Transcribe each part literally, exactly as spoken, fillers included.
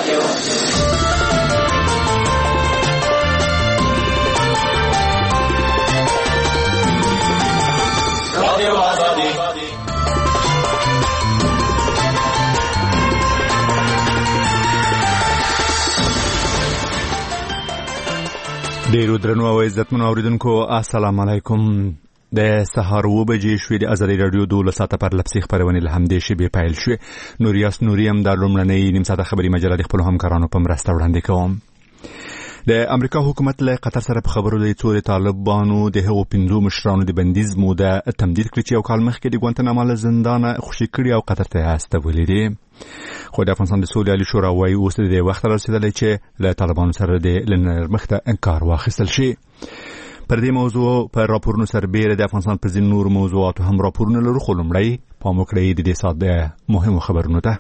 ډیرو درنو او عزتمنو اوریدونکو السلام علیکم. د سهار و بجې شوې د ازادي رادیو دولس ساعته پر لپسې خبرونه له همدې شیبې پیل شوې. نوریاس نوریم د لومړنۍ نیم ساعته خبري مجله د خپل همکارانو په مرسته وړاندې کوم. د امریکا حکومت له قطر سره په خبرو د څو طالبانو د هغو پنځو مشرانو د بندیز موده تمدید کړی چې یو کال مخکې د ګوانتنامو له زندانه خوشي کړي او قطر ته استولې دي. خو د افغانستان د سولې عالی شورا وايي اوس د وخت رسیدلی چې له طالبانو سره د لنرمخته انکار واخیستل شي. پر دې موضوع پر راپورونو سربېره د افغانستان پر ځینو نور موضوعاتو هم راپورونه لرو، خو لومړی پام وکړئ د دې ساعت د مهمو خبرونو ته.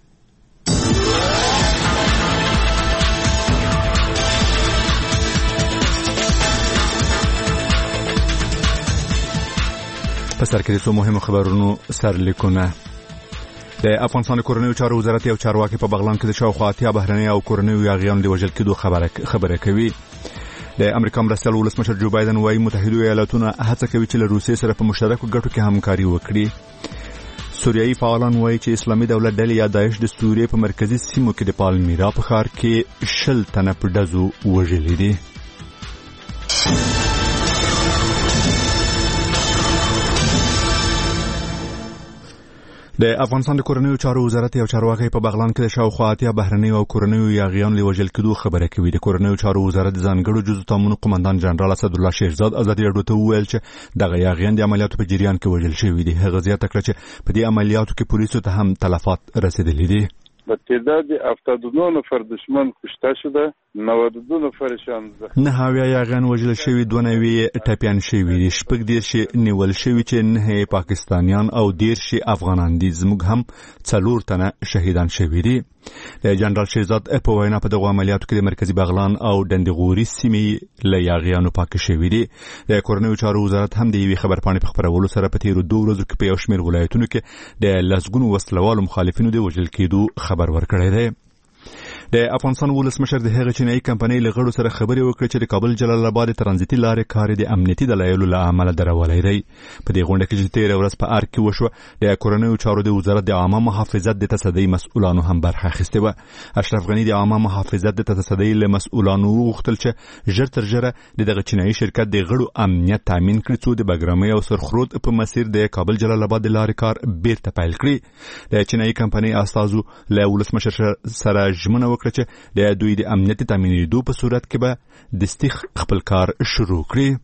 په سر کې د څو مهمو خبرونو سرلیکونه. د افغانستان کورنیو چارو وزارت یو چارواکي په بغلان کې د شاوخوا اتیا بهرني او کورنیو یاغیانو د وژل کېدو خبره خبره کوي. د امریکا مرستیال ولسمشر جو بایدن وايي متحده ایالاتونه هڅه کوي چې له روسیې سره په مشترکو ګټو کې همکاري وکړي. سوریایي فعالان وايي چې اسلامي دولت ډلې یا داعش د سوریې په مرکزي سیمو کې د پالمیرا په ښار کې شل تنه په ډزو وژلي دي. د افغانستان د کورنیو چارو وزارت یو چارواکي په بغلان کې د شاوخوا اتیا بهرني او کورنیو یاغیانو د وژل کېدو خبره کوي. د کورنیو چارو وزارت ځانګړو جزو تامونو قومندان جنرال اسدالله شیرزاد ازادي راډیو ته وویل چې دغه یاغیان د عملیاتو په جریان کې وژل شوي دي. هغه زیاته کړه چې په دې عملیاتو کې پولیسو ته هم تلفات رسیدلي دي. به تعداد هفتاد و نه نفر دشمن کشته شده، نود و دو نفرشان زخمی. نه هاویا یاغیان وژل شوي، دوه نوي ټپیان شوي دي، شپږ دېرش نیول شوي چې نه پاکستانیان او دېرش افغانان دي. زموږ هم څلور تنه شهیدان شوي دي. د جنرال شیرزاد په وینا په دغه عملیاتو کې د مرکزی بغلان او دندغوري سیمې له یاغیانو پاک شوي دي. د کورنیو چارو وزارت هم د یوې خبرپاڼې په خپرولو سره په تیرو دوه ورځو کې په یو شمېر ولایتونو کې د لسګونو وسلوالو مخالفینو د وژل کېدو خبر ورکړی دی. د افغانستان ولسمشر د هغه چینایي کمپنۍ له غړو سره خبرې وکړې چې د کابل جلال آباد ترانزیتي لارې کار د امنیتي دلایلو له امله درولای دی. په دې غونډه کې چې تېره ورځ په ارګ کې وشوه، د کورنیو چارو د وزارت د عامه محافظت د تصدۍ مسؤلانو هم برخه اخیستې وه. اشرف غني د عامه محافظت د تصدۍ له مسؤلانو وغوښتل چې ژر تر ژره د دغه چینایي شرکت د غړو امنیت تامین کړي څو د بګرامۍ او سرخرود په مسیر د کابل جلال آباد د لارې کار بیرته پیل کړي. د چینایي کمپنۍ استازو له ولسمشر سره ژمنه وکړه چې د دوی د امنیت تامینېدو په صورت کې به دستي خپل کار شروع کړي.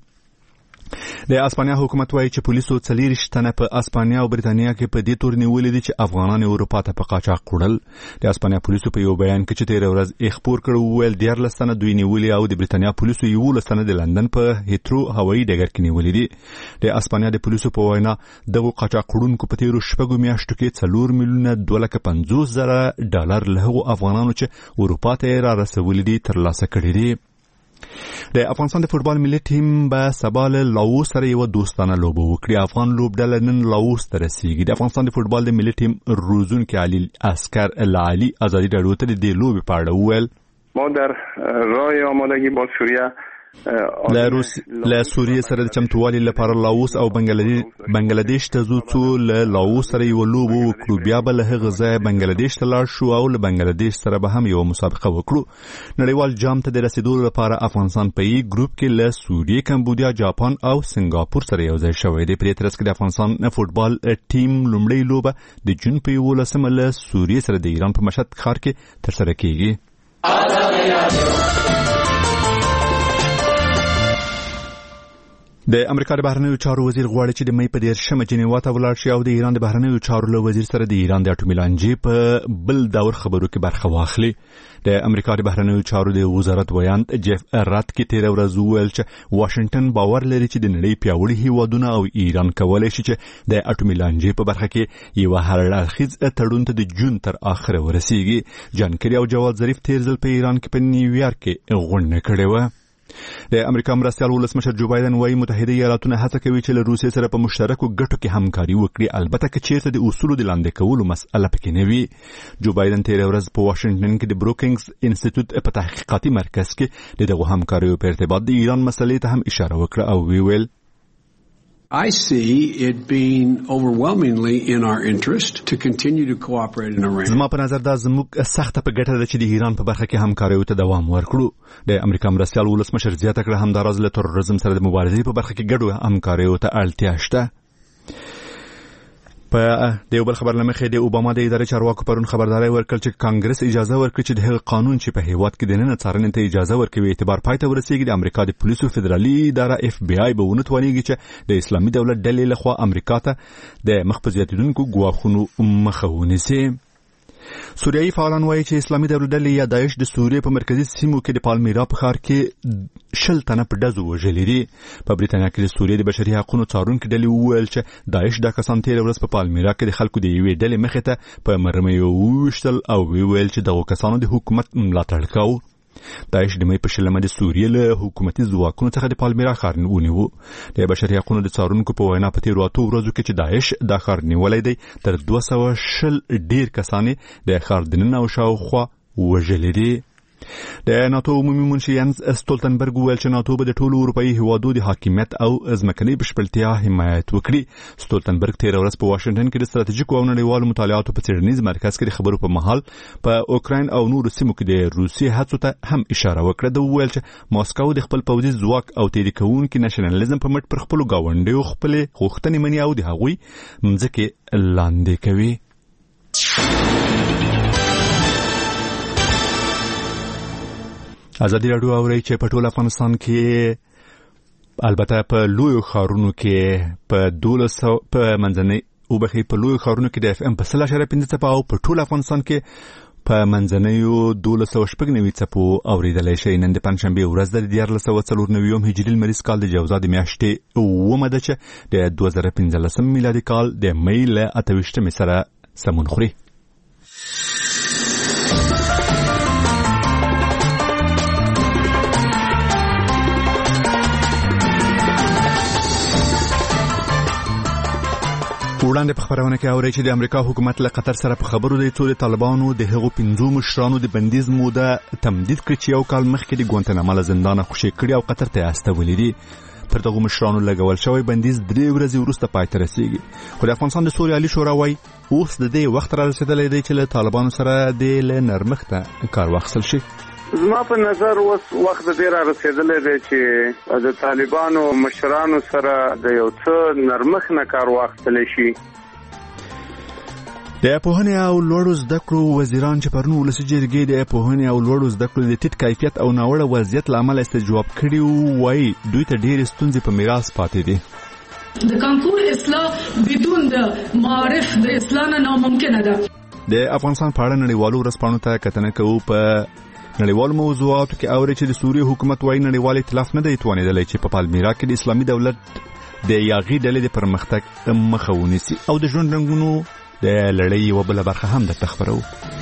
د اسپانیا حکومت وايي چې پولیسو څلېرویشت تنه په اسپانیا او بریتانیا کې په دې تور نیولي دي چې افغانان اروپا ته په قاچاق وړل. د اسپانیا پولیسو په یو بیان کې چې تېره ورځ یې خپور کړ وویل دیارلس تنه دوی نیولي او د بریتانیا پولیسو یولس تنه د لندن په هیترو هوایي ډګر کې نیولي دي. د اسپانیا د پولیسو په وینا دغه قاچاق وړونکو په تېرو شپږو میاشتو کې څلور میلیونه دوه لکه پنځوس زره ډالر له هغو افغانانو چې اروپا ته را رسولي دي ترلاسه کړي دي. د افغانستان د فوټبال ملي ټیم به سبا له لاوس سره یو دوستانه لوبه وکړي. افغان لوبډله نن لاوس ته رسیږي. د افغانستان د فوټبال د ملي ټیم روزونکي علي عسکر العلی ازادي راډیو ته د دې لوبې په اړه وویل ما در راه آمادگی با سوریه له روس له سوریې سره د چمتووالي لپاره لاوس او بنگلاديش ته ځو، څو له لاوس سره یو لوبه وکړو، بیا به له هغه ځایه بنگلاديش ته لاړ شو او له بنگلاديش سره به هم یو مسابقه وکړو. نړیوال جام ته د رسیدو لپاره افغانستان په یي ګروپ کې له سوریې، کمبودیا، جاپان او سنگاپور سره یو ځای شوی دی. په دې ترڅ کې د افغانستان فوټبال ټیم لومړی لوبه د جون په یولسمه له سوریې سره د ایران په مشهد ښار کې ترسره کیږي. د امریکا د بهرنیو چارو وزیر غواړي چې د مې په دېرشمه جنیوا ته ولاړ شي او د ایران د بهرنیو چارو له وزیر سره د ایران د اټومي لانجې په بل دور خبرو کې برخه واخلي. د امریکا د بهرنیو چارو د وزارت ویان جیف رات کې تېره ورځ وویل چې واشنگټن باور لري چې د نړۍ پیاوړي هیوادونه او ایران کولی شي چې د اټومي لانجې په برخه کې یو هراړخیز تړون ته د جون تر اخره ورسیږي. جان کری او جواد ظریف تیر ځل په ایران کې په نیویارک کې غونډه کړې وه. د امریکا مرستیال ولسمشر جو بایدن وايي متحده ایالاتونه هڅه کوي چې له روسیې سره په مشترکو ګټو کې همکاري وکړي، البته که چیرته د اصولو د لاندې کولو مسأله پکې نه وي. جو بایدن تېره ورځ په واشنګټن کې د بروکینګز انسټیټیوټ په تحقیقاتي مرکز کې د دغو همکاریو په ارتباط د ایران مسلې ته هم اشاره وکړه او وی ویل I see it being overwhelmingly in our interest to continue to cooperate in Iran. زما په نظر دا زموږ سخته په ګټه ده چې د ایران په برخه کې همکاریو ته دوام ورکړو. د امریکا مرستیال ولسمشر زیاته کړه همداراز له تروریزم سره د مبارزې په برخه کې ګډو همکاریو ته اړتیا شته. په د یو بل خبر لمخې د اوباما د ادارې چارواکو پرون خبرداري ورکړه چې کانګرس اجازه ورکړي چې د هغه قانون چې په هیواد کې د نن څارنې ته اجازه ورکوي اعتبار پای ته ورسیږي. د امریکا د پولیسو فدرالي اداره اف بی آی به ونه توانیږي چې د اسلامي دولت ډلې لخوا امریکا ته د مخ په زیاتیدونکو ګواښونو مخه ونیسي. سوریایي فعالان وایي چې اسلامي دولت ډلې یا داعش د سوریې په مرکزي سیمو کې د پالمیرا په ښار کې شل تنه په ډزو وژلي دي. په بریتانیا کې د سوریې د بشري حقوقو څارونکو ډلې وویل چې داعش دا کسان تېره ورځ په پالمیرا کې د خلکو د یوې ډلې مخې ته په مرمیو وویشتل او ویل چې دغو کسانو د حکومت ملاتړ کاوه. داعش د مې په شلمه د سوریې له حکومتي ځواکونو څخه د پالمیرا ښار ونیو. د بشري حقوقو د څارونکو په وینا په تېرو اتو ورځو کې چې داعش دا ښار نیولی دی تر دوه سوه شل ډېر کسان د ښار دننه او شاوخوا وژلي دي. د ناتو عمومي منشي ینز ستولتنبرګ وویل چې ناتو به د ټولو اروپایي هیوادو د حاکمیت او ځمکنۍ بشپړتیا حمایت وکړي. ستولتنبرګ تېره ورځ په واشنګټن کې د ستراتیژیکو او نړیوالو مطالعاتو په څېړنیز مرکز کې د خبرو په مهال په اوکراین او نورو سیمو کې د روسیې هڅو ته هم اشاره وکړه. د وویل چې ماسکو د خپل پوځي ځواک او تېري کوونکي نشنلیزم په مټ پر خپلو ګاونډیو خپلې غوښتنې مني او د هغوی مځکې لاندې کوي. ازادي راډیو اوري چې په ټول افغانستان کې البته په لویو ښارونو کې په دولس په منځنۍ او بخي په لویو ښارونو کې د اف ام په سل اشاره پنځه څپه او په ټول افغانستان کې په منځنیو دولس او شپږ نوي څپو اوریدلای شي. نن د پنځشنبه ورځ د دیارلس او څلور نوي هجري لمریز کال د جوزا د میاشتې اومه ده چې د دوه زره پنځلسم میلادي کال د مې له اته ویشتمې سره سمون خوري. وړاندې په خبرونه کې اوري چې د امریکا حکومت له قطر سره په خبرو دی چې طالبانو د هغو پنځو مشرانو د بندیز موده تمدید کړي چې یو کال مخکې د ګوانتنامو له زندانه خوشي کړي او قطر ته استولي دي. پر دغو مشرانو لګول شوی بندیز درې ورځې وروسته پای ته رسیږي. خو د افغانستان د سولې عالي شورا وايي اوس د دې وخت را رسېدلی دی چې له طالبانو سره د له نرمښته کار واخیستل شي. زما په نظر اوس وخت ډیر رسیدلی دی چې د طالبانو مشرانو سره د یو څه نرمښت نه کار واخیستل شي. د پوهنې او لوړو زده کړو وزیران چې پرون ولسي جرګې د پوهنې او لوړو زده کړو د ټیټ کیفیت او ناوړه وضعیت له امله استجواب کړي وایي دوی ته ډېرې ستونزې په میراث پاتې دي. د کانکور اصلاح بدون د معارف د اصلاح نه ناممکنه ده. د افغانستان په اړه نړیوالو ورځپاڼو ته کتنه کوو. په نړیوالو موضوعاتو کې اوري چې د سوریې حکومت وايي نړیوال ائتلاف نه دی توانېدلی چې په پالمیرا کې د اسلامي دولت د یاغي ډلې د پرمختګ مخه ونیسي او د ژوند رنګونو د لړۍ یوه بله برخه هم درته خبرو.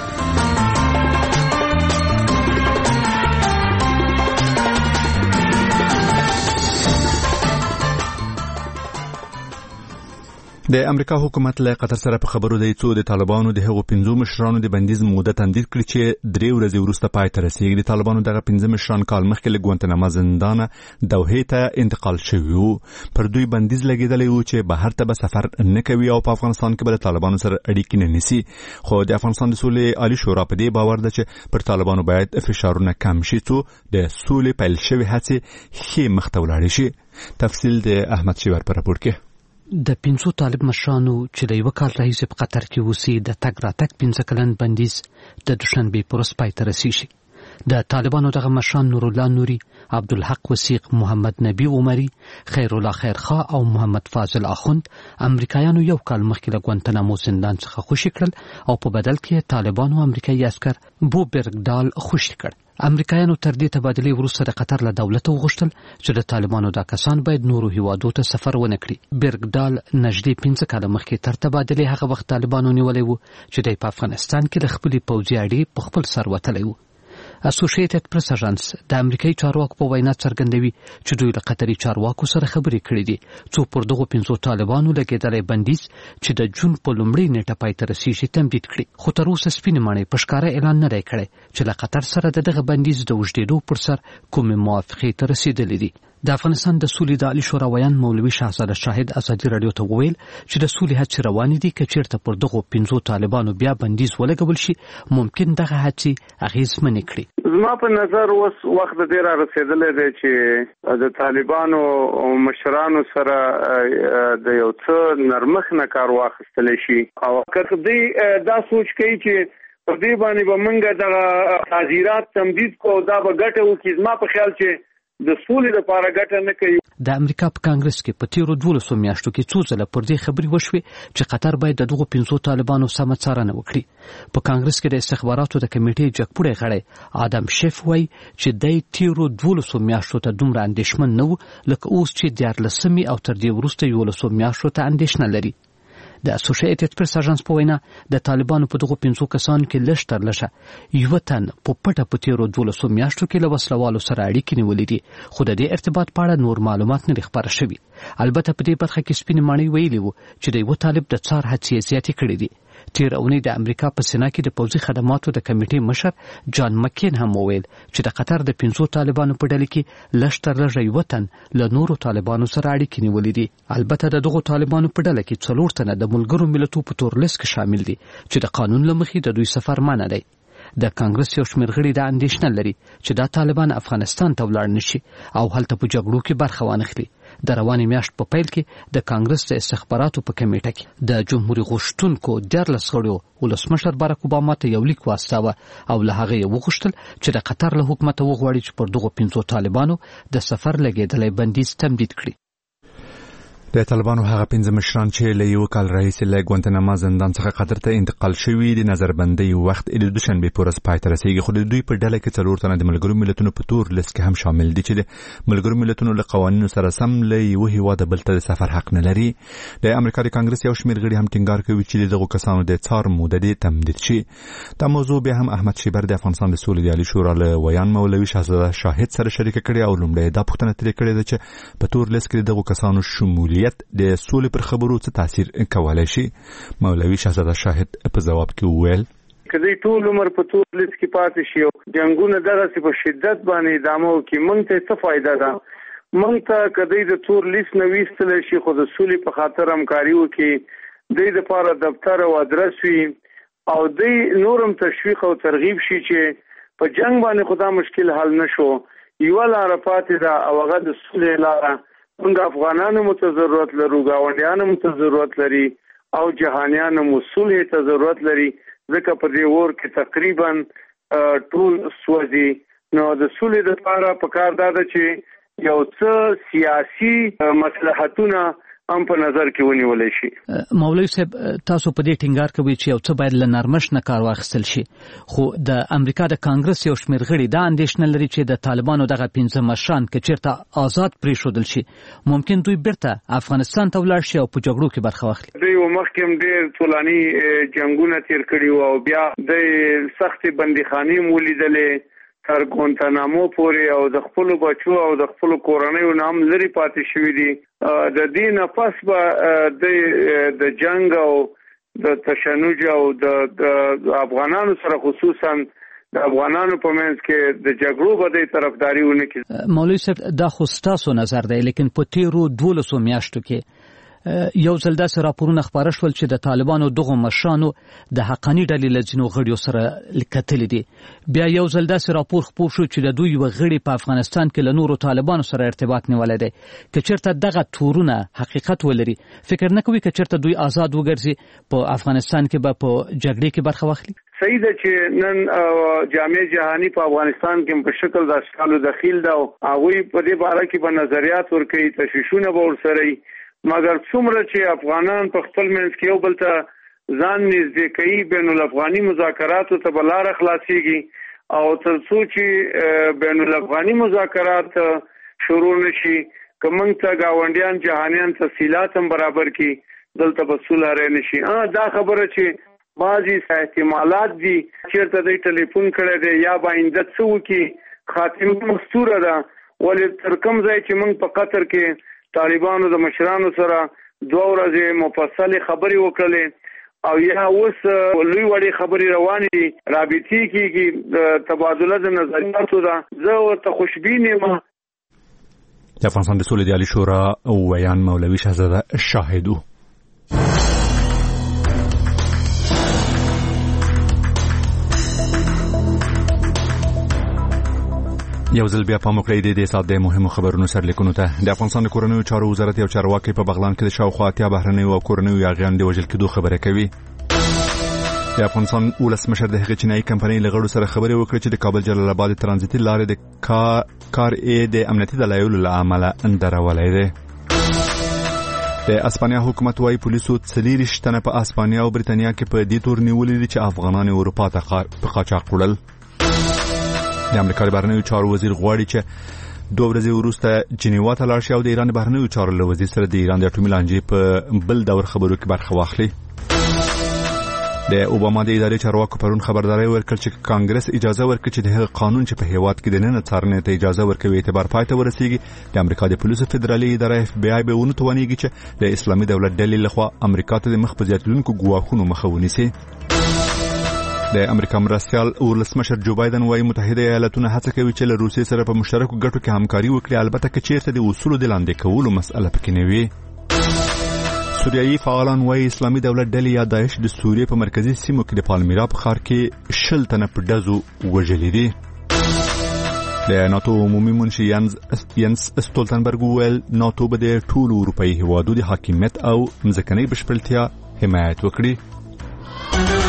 د امریکا حکومت له قطر سره په خبرو دی چې د طالبانو د هغو پنځو مشرانو د بندیز موده تمدید کړي چې درې ورځې وروسته پای ته رسیږي. د طالبانو دغه پنځه مشران کال مخکې له ګوانتنامو زندانه دوحې ته انتقال شوي وو. پر دوی بندیز لګېدلی و چې بهر ته به سفر نه کوي او په افغانستان کې به د طالبانو سره اړیکې نه نیسي. خو د افغانستان د سولې عالي شورا په دې باور ده چې پر طالبانو باید فشارونه کم شي څو د سولې پیل شوې هڅې ښې مخته ولاړې شي. تفصیل د احمد شیور په راپور کې. د پنځو طالب مشرانو چې له یوه کال راهیسې په قطر کې اوسي د تګ راتګ پنځه کلن بندیز د دوشنبې په ورځ پای ته رسیږي. د طالبانو دغه مشران نورالله نوري، عبدالحق وثیق، محمد نبی عمري، خیرالله خیرخوا او محمد فاضل اخوند امریکایانو یو کال مخکې له ګوانتنامو زندان څخه خوشي کړل او په بدل کې طالبانو امریکایي عسکر بو برګډال خوشي کړ. امریکایانو تر دې تبادلې وروسته د قطر له دولته وغوښتل چې د طالبانو دا کسان باید نورو هیوادو ته سفر ونه کړي. برګډال نږدې پنځه کاله مخکې تر تبادلې هغه وخت طالبانو نیولی و چې دی په افغانستان کې د خپلې پوځي اډې په خپل سر وتلی و. اسوسییټډ پریس اژانس د امریکایي چارواکو په وینا څرګندوي چې دوی له قطري چارواکو سره خبرې کړې دي څو پر دغو پنځو طالبانو لګېدلی بندیز چې د جون په لومړۍ نیټه پای ته رسیږي تمدید کړي. خو تر اوسه سپینې ماڼۍ په ښکاره اعلان نه دی کړی چې له قطر سره د دغه بندیز د اوږدېدو پر سر کومې موافقې ته رسېدلې دي. د افغانستان د سولې د عالی شورا ویان مولوي شهزاده شاهد ازادي راډیو ته وویل چې د سولې هڅې روانې دي که چېرته پر دغو پنځو طالبانو بیا بندیز ولګول شي ممکن دغه هڅې اغېزمنې کړي. زما په نظر اوس وخت ډېر را رسېدلی دی چې د طالبانو مشرانو سره د یو څه نرمښت نه کار واخیستلی شي او که دوی دا سوچ کوي چې په دې باندې به موږ دغه تعزیرات تمدید کړو دا به ګټه وکړي. زما په خیال چې د سولې لپاره ګټه نه کوي. د امریکا په کانګرس کې په تیرو دولسو میاشتو کې څو ځله پر دې خبرې وشوې چې قطر باید د دغو پنځو طالبانو سمه څارنه وکړي. په کانګرس کې د استخباراتو د کمیټې جګپوړی غړی آدم شیف وایي چې دی تیرو دولسو میاشتو ته دومره اندېښمن نه و لکه اوس چې دیارلسمې او تر دې وروسته یولسو میاشتو ته اندېښنه لري. د اسوسییټډ پریس اژانس په وینا د طالبانو په دغو پنځو کسانو کې لږ تر لږه یوه تن په پټه په تیرو دولسو میاشتو کې له وسلوالو سره اړیکې نیولې دي خو د دې ارتباط په اړه نور معلومات نه دي خپاره شوي. البته په دې برخه کې سپینې ماڼۍ ویلي وو چې د یوه طالب د څار هڅې زیاتې کړې دي. تیر اونۍ د امریکا په سینا کې د پوځي خدماتو د کمیټې مشر جان مکین هم وویل چې د قطر د پنځو طالبانو په ډله کې لږ تر لږه یوه تن له نورو طالبانو سره اړیکې نیولې دي. البته د دغو طالبانو په ډله کې څلور تنه د ملګرو ملتونو په تور لیست کې شامل دي چې د قانون له مخې د دوی سفر منع دی. د کانګرس یو شمېر غړي دا اندېښنه لري چې دا طالبان افغانستان ته ولاړ نشي او هلته په جګړو کې برخه وانخلي. د روانې میاشت په پیل کې د کانګرس د استخباراتو په کمیټه کې د جمهوریت غوښتونکو دیارلس غړو ولسمشر باراک اوباما ته یو لیک واستاوه او له هغه یې وغوښتل چې د قطر له حکومته وغواړي چې پر دغو پنځو طالبانو د سفر لګېدلی بندیز تمدید کړي. د طالبانو هغه پنځه مشران چې له یو کال راهیسې له ګوانتناما زندان څخه قطر ته انتقال شوي د نظربندۍ وخت د دوشنبې په ورځ پای ته رسېږي خو د دوی په ډله کې څلور تنه د ملګرو ملتونو په تور لیست کې هم شامل دي چې د ملګرو ملتونو له قوانینو سره سم له یوه هېواده بل ته د سفر حق نه لري. د امریکا د کانګرس یو شمېر غړي هم ټینګار کوي چې دغو کسانو د څار موده دې تمدید شي. دا موضوع بیا هم احمد شیبر د افغانستان د سولې د عالی شورا له ویان مولوي شهزاده شاهد سره شریکه کړې او لومړی دا پوښتنه ترې کړې ده چې په تور لیست کې دغو کسانو شمولیت د پر خبرو څه تاثیر کولای شي. مولوي شهزاده شاهد په جواب کې وویل کله ټول عمر په تور لیست کې پاتې شي او جنگونه دغه په شدت باندې ادامه کوي مونږ ته څه فائدہ ده. مونږ ته کله د تور لیست نه ویستل شي خو د سولې په خاطر همکاري وکړي د دې لپاره دفتر او ادرس وي او د نورم تشویق او ترغیب شي چې په جنگ باندې خدا مشکل حل نشو. یو لار پاتې ده او هغه د سولې لاره. موږ افغانانو مو ته ضرورت لرو ګاونډیانو مو ته ضرورت لري او جهانیانو مو صلح ته ضرورت لري ځکه په دې ور کې تقریبا ټول سوځي. نو د صلح لپاره پکار ده چې یو څه سیاسي مصلحتونه هم په نظر کې ونیول شي. مولوي صاحب تاسو په دې ټینګار کوي چې یو څه باید له نرمښت نه کار واخیستل شي خو د امریکا د کانګرس یو شمېر غړي دا اندېښنه لري چې د طالبانو دغه پنځه مشران که چېرته آزاد پرېښودل شي ممکن دوی بیرته افغانستان ته ولاړ شي او په جګړو کې برخه واخلي. دوی مخکې هم ډېر طولاني جنګونه تېر کړي وو او بیا د سختې بندیخانې مو لیدلې تر ګوانتانامو پورې او د خپل بچو او د خپل کورنیو نام لري پاتې شوی دي. د دې نه پس به د جنگ او د تشنج او د افغانانو سره خصوصا د افغانانو په منځ کې د جګړو باندې طرفداري ونه کړي. مولوي صاحب دا خو ستاسو نظر دی لیکن په تیرو دولسو میاشتو کې یو ځل داسې راپورونه خپاره شول چې د طالبانو دغو مشرانو د حقاني ډلې له ځینو غړیو سره کتلي دي. بیا یو ځل داسې راپور خپور شو چې د دوی یوه غړي په افغانستان کې له نورو طالبانو سره ارتباط نیولی دی. که چېرته دغه تورونه حقیقت ولري فکر نه کوي که چېرته دوی آزاد وګرځي په افغانستان کې به په جګړې کې برخه واخلي؟ صحیح ده چې نن جامع جهانی په افغانستان کې په شکل د اشکالو دخیل ده او هغوی په دې باره کې به نظریات ورکوي تشویشونه به ورسره وي مګر څومره چې افغانان په خپل منځ کې یو بل ته ځان نږدې کوي بین الافغاني مذاکراتو ته به لاره خلاصېږي او تر څو چې بین الافغاني مذاکرات شروع نشي که موږ ته ګاونډیان جهانیان تفصیلات هم برابر کړي دلته به صلح رانشي. دا خبره چې بعضی احتمالات دي چیرته د ټلیفون کړی دی یا باینده څه وکړي خاتمه مستوره ده. ولې تر کوم ځای چې موږ په قطر کې طالبانو د مشرانو سره دوه ورځې مفصلې خبرې وکړلې او یا اوس لوی وړې خبرې روانې دي، رابطې کېږي، تبادله د نظریاتو ده. زه ورته خوشبین یم. د افغانستان د سولې د عالي شورا ویان مولوي شهزاده شاهد و. یو ځل بیا پام وکړئ د سات د مهمو خبرونو سرلیکونو ته. د افغانستان د کورنیو چارو وزارت یو چارواکي په بغلان کې د شاوخوا اتیا بهرنیو او کورنیو یاغیانو د وژل کېدو خبره کوي. د افغانستان ولسمشر د هغې چینایي کمپنۍ له غړو سره خبرې وکړې چې د کابل جلال آباد ترانزیتي لارې د کار ای د امنیتي دلایلو له امله درولې ده. د اسپانیا حکومت وايي پولیسو څلېرویشت تنه په اسپانیا او بریتانیا کې په دې تور نیولي دي چې افغانان اروپا ته په قاچاق وړل. د امریکا د بهرنیو چارو وزیر غواړي چې دوه ورځې وروسته جنیوا ته لاړ شي او د ایران د بهرنیو چارو له وزیر سره د ایران د اټومي لانجې په بل دور خبرو کې برخه واخلي. د اوباما د ادارې چارواکو پرون خبرداري ورکړه چې کانګرس اجازه ورکړي چې د هغه قانون چې په هیواد کې د نن څارنې ته اجازه ورکوي اعتبار پای ته ورسیږي. د امریکا د پولیسو فدرالي اداره اف بی آی به ونه توانیږي چې د اسلامي دولت ډلې لخوا امریکا ته د مخ په زیاتېدونکو ګواښونو مخه ونیسي. د امریکا مرستیال ولسمشر جو بایدن وايي متحده ایالاتونه هڅه کوي چې له روسیې سره په مشترکو ګټو کې همکاري وکړي، البته که چیرته د اصولو د لاندې کولو مسأله پکې نه وي. سوریایي فعالان وايي اسلامي دولت ډلې یا داعش د سوریې په مرکزي سیمو کې د پالمیرا په ښار کې شل تنه په ډزو وژلي دي. د ناتو عمومي منشي ینس استولتنبرګ وویل ناتو به د ټولو اروپایي هیوادو د حاکمیت او ځمکنۍ بشپړتیا حمایت وکړي.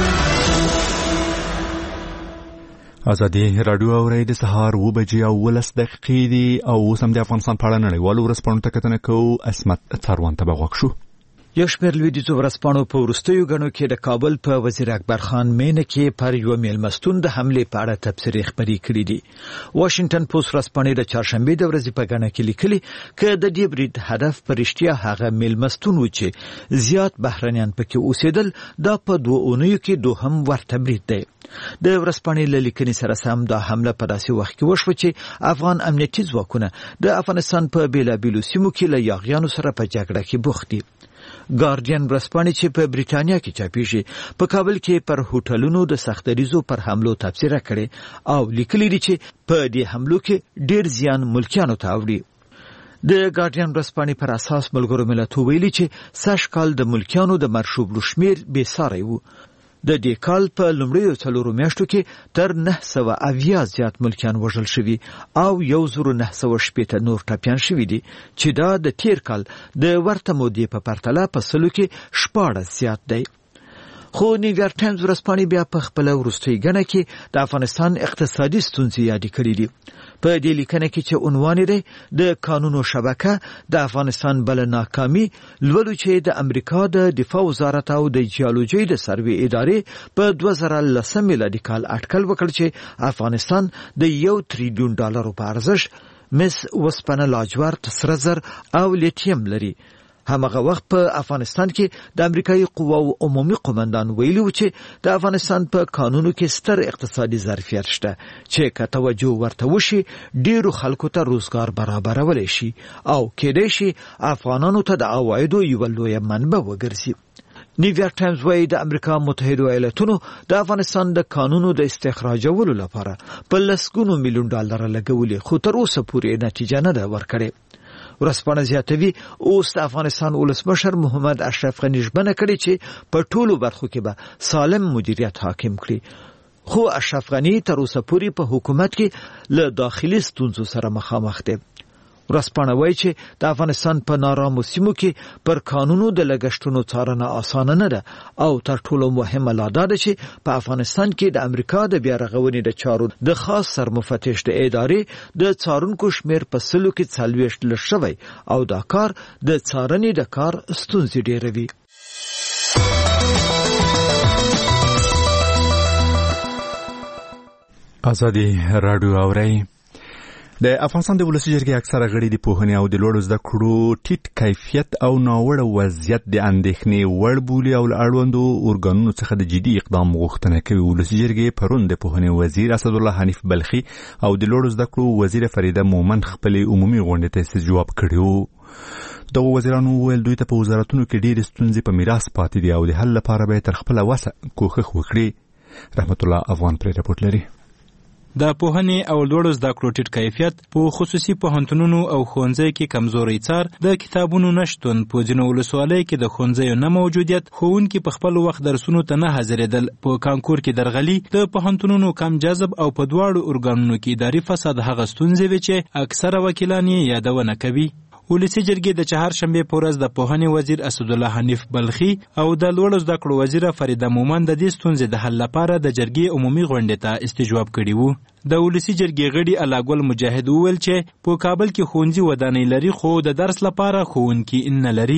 ازادي رادیو اورئ د سهار و بجې او ولس دقیقې دي او اوس هم د افغانستان په اړه نړیوالو ورځپاڼو ته کتنه کوو. عصمت څاروان ته به غوږ شو. یو شمېر لویدیځو ورځپاڼو په وروستیو ګڼو کې د کابل په وزیر اکبر خان مینه کې پر یو میلمستون د حملې په اړه تبصرې خپرې کړې دي. واشنگټن پوسټ ورځپاڼې د چهارشنبې د ورځې په ګڼه کې لیکلي چې د دې برید هدف په رښتیا هغه میلمستون و چې زیات بهرنیان پکې اوسېدل. دا په دوه اونیو کې دوهم ورته برید دی. د ورځپاڼې له لیکنې سره سم دا حمله په داسې وخت کې وشوه چې افغان امنیتي ځواکونه د افغانستان په بیلابیلو سیمو کې له یاغیانو سره په جګړه کې بوخت دي. ګارډین ورځپاڼې چې په بریټانیا کې چاپېږي په کابل کې پر هوټلونو د سختریزو پر حملو تبصره کړې او لیکلي دي چې په دې حملو کې ډېر زیان ملکیانو ته اوړي. د ګارډین ورځپاڼې پر اساس ملګرو ملتونو ویلي چې سږ کال د ملکیانو د مرشوب شمېر بې ساری و. د دې کال په لومړیو څلورو میاشتو کې تر نه سوه اویا زیات ملکیان وژل شوي او یو زرو نه سوه شپېته نور ټپیان شوي دي چې دا د تیر کال د ورته مودې په پرتله په سلو کې شپاړس زیات دی. خو نیویارک ټایمز ورځپاڼې بیا په خپله وروستۍ ګڼه کې د افغانستان اقتصادي ستونزې یادې کړې دي. په دې لیکنه کې چې عنوان دی د قانونو شبکه د افغانستان بل ناکامي، لولو چې د امریکا د دفاع وزارت او د جیولوژي د سروې ادارې په دوه زره لسم میلادي کال اټکل وکړ چې افغانستان د یو تریلیون ډالرو په ارزښت مس وسپنه، لاجورد، سره زر او لیتیم لري. همغه وخت په افغانستان کې د امریکایي قواو عمومي قومندان ویلي و چې د افغانستان په قانونو کې ستر اقتصادي ظرفیت شته چې که توجه ورته وشي ډیرو خلکو ته روزګار برابرولی شي او کېدای شي افغانانو ته د عوایدو یوه لویه منبع وګرځي. نیویارک ټایمز وايي د امریکا متحده ایالاتونو د افغانستان د قانونو د استخراجولو لپاره په لسګونو میلیون ډالر لګولي خو تر اوسه پورې نتیجه نه ده ورکړې. ورځپاڼه زیاتوي اوس د افغانستان ولسمشر محمد اشرف غني ژمنه کړې چې په ټولو برخو کې به سالم مدیریت حاکم کړي. خو اشرف غني تر اوسه پورې په حکومت کې له داخلي ستونزو سره مخامخ دی. ورځپاڼه وايي چې د افغانستان په نارامو سیمو کې پر قانونو د لګښتونو څارنه اسانه نه ده او تر ټولو مهمه لا دا ده چې په افغانستان کې د امریکا د بیا رغونې د چارو د خاص سرمفتش د ادارې د څارونکو شمیر په سلو کې څلوېښت لږ شوی او دا کار د څارنې د کار ستونزې ډېروي. ازادي رادیو اورئ. د افغانستان د ولسی جرګې اکثره غړي د پوهنې او د لوړو زده کړو ټیټ کیفیت او ناوړه وضعیت د اندېښنې وړ بولي او له اړوندو ارګانونو څخه د جدي اقدام غوښتنه کوي. ولسی جرګې پرون د پوهنې وزیر اسدالله حنیف بلخي او د لوړو زده کړو وزیر فریده مومن خپلې عمومي غونډې ته استجواب کړی. دغه وزیرانو وویل دوی ته په وزارتونو کې ډېرې ستونزې په میراث پاتې دي او د حل لپاره به تر خپله وسه کوښښ وکړي. رحمت الله افغان پرې رپورټ لري. د پوهنې او لوړو زده کړو ټیټ کیفیت په خصوصي پوهنتونونو او ښوونځیو کې کمزوري څار، د کتابونو نشتون، په ځینو ولسوالیو کې د ښوونځیو نه موجودیت، ښوونکي په خپل وخت درسونو ته نه حاضرېدل، په کانکور کې درغلي، د پوهنتونونو کم جذب او په دواړو ارګانونو کې اداري فساد هغه ستونزې وې چې اکثره وکیلان یې یادونه کوي. ولسی جرګې د چهارشنبې په ورځ د پوهنې وزیر اسدالله حنیف بلخي او د لوړو زده کړو وزیره فریده مومن د دې ستونزې د حل لپاره د جرګې عمومي غونډې ته استجواب کړي وو. د ولسی جرګې غړي الله ګل مجاهد وویل چې په کابل کې ښوونځي ودانۍ لري خو د درس لپاره ښوونکي نه لري.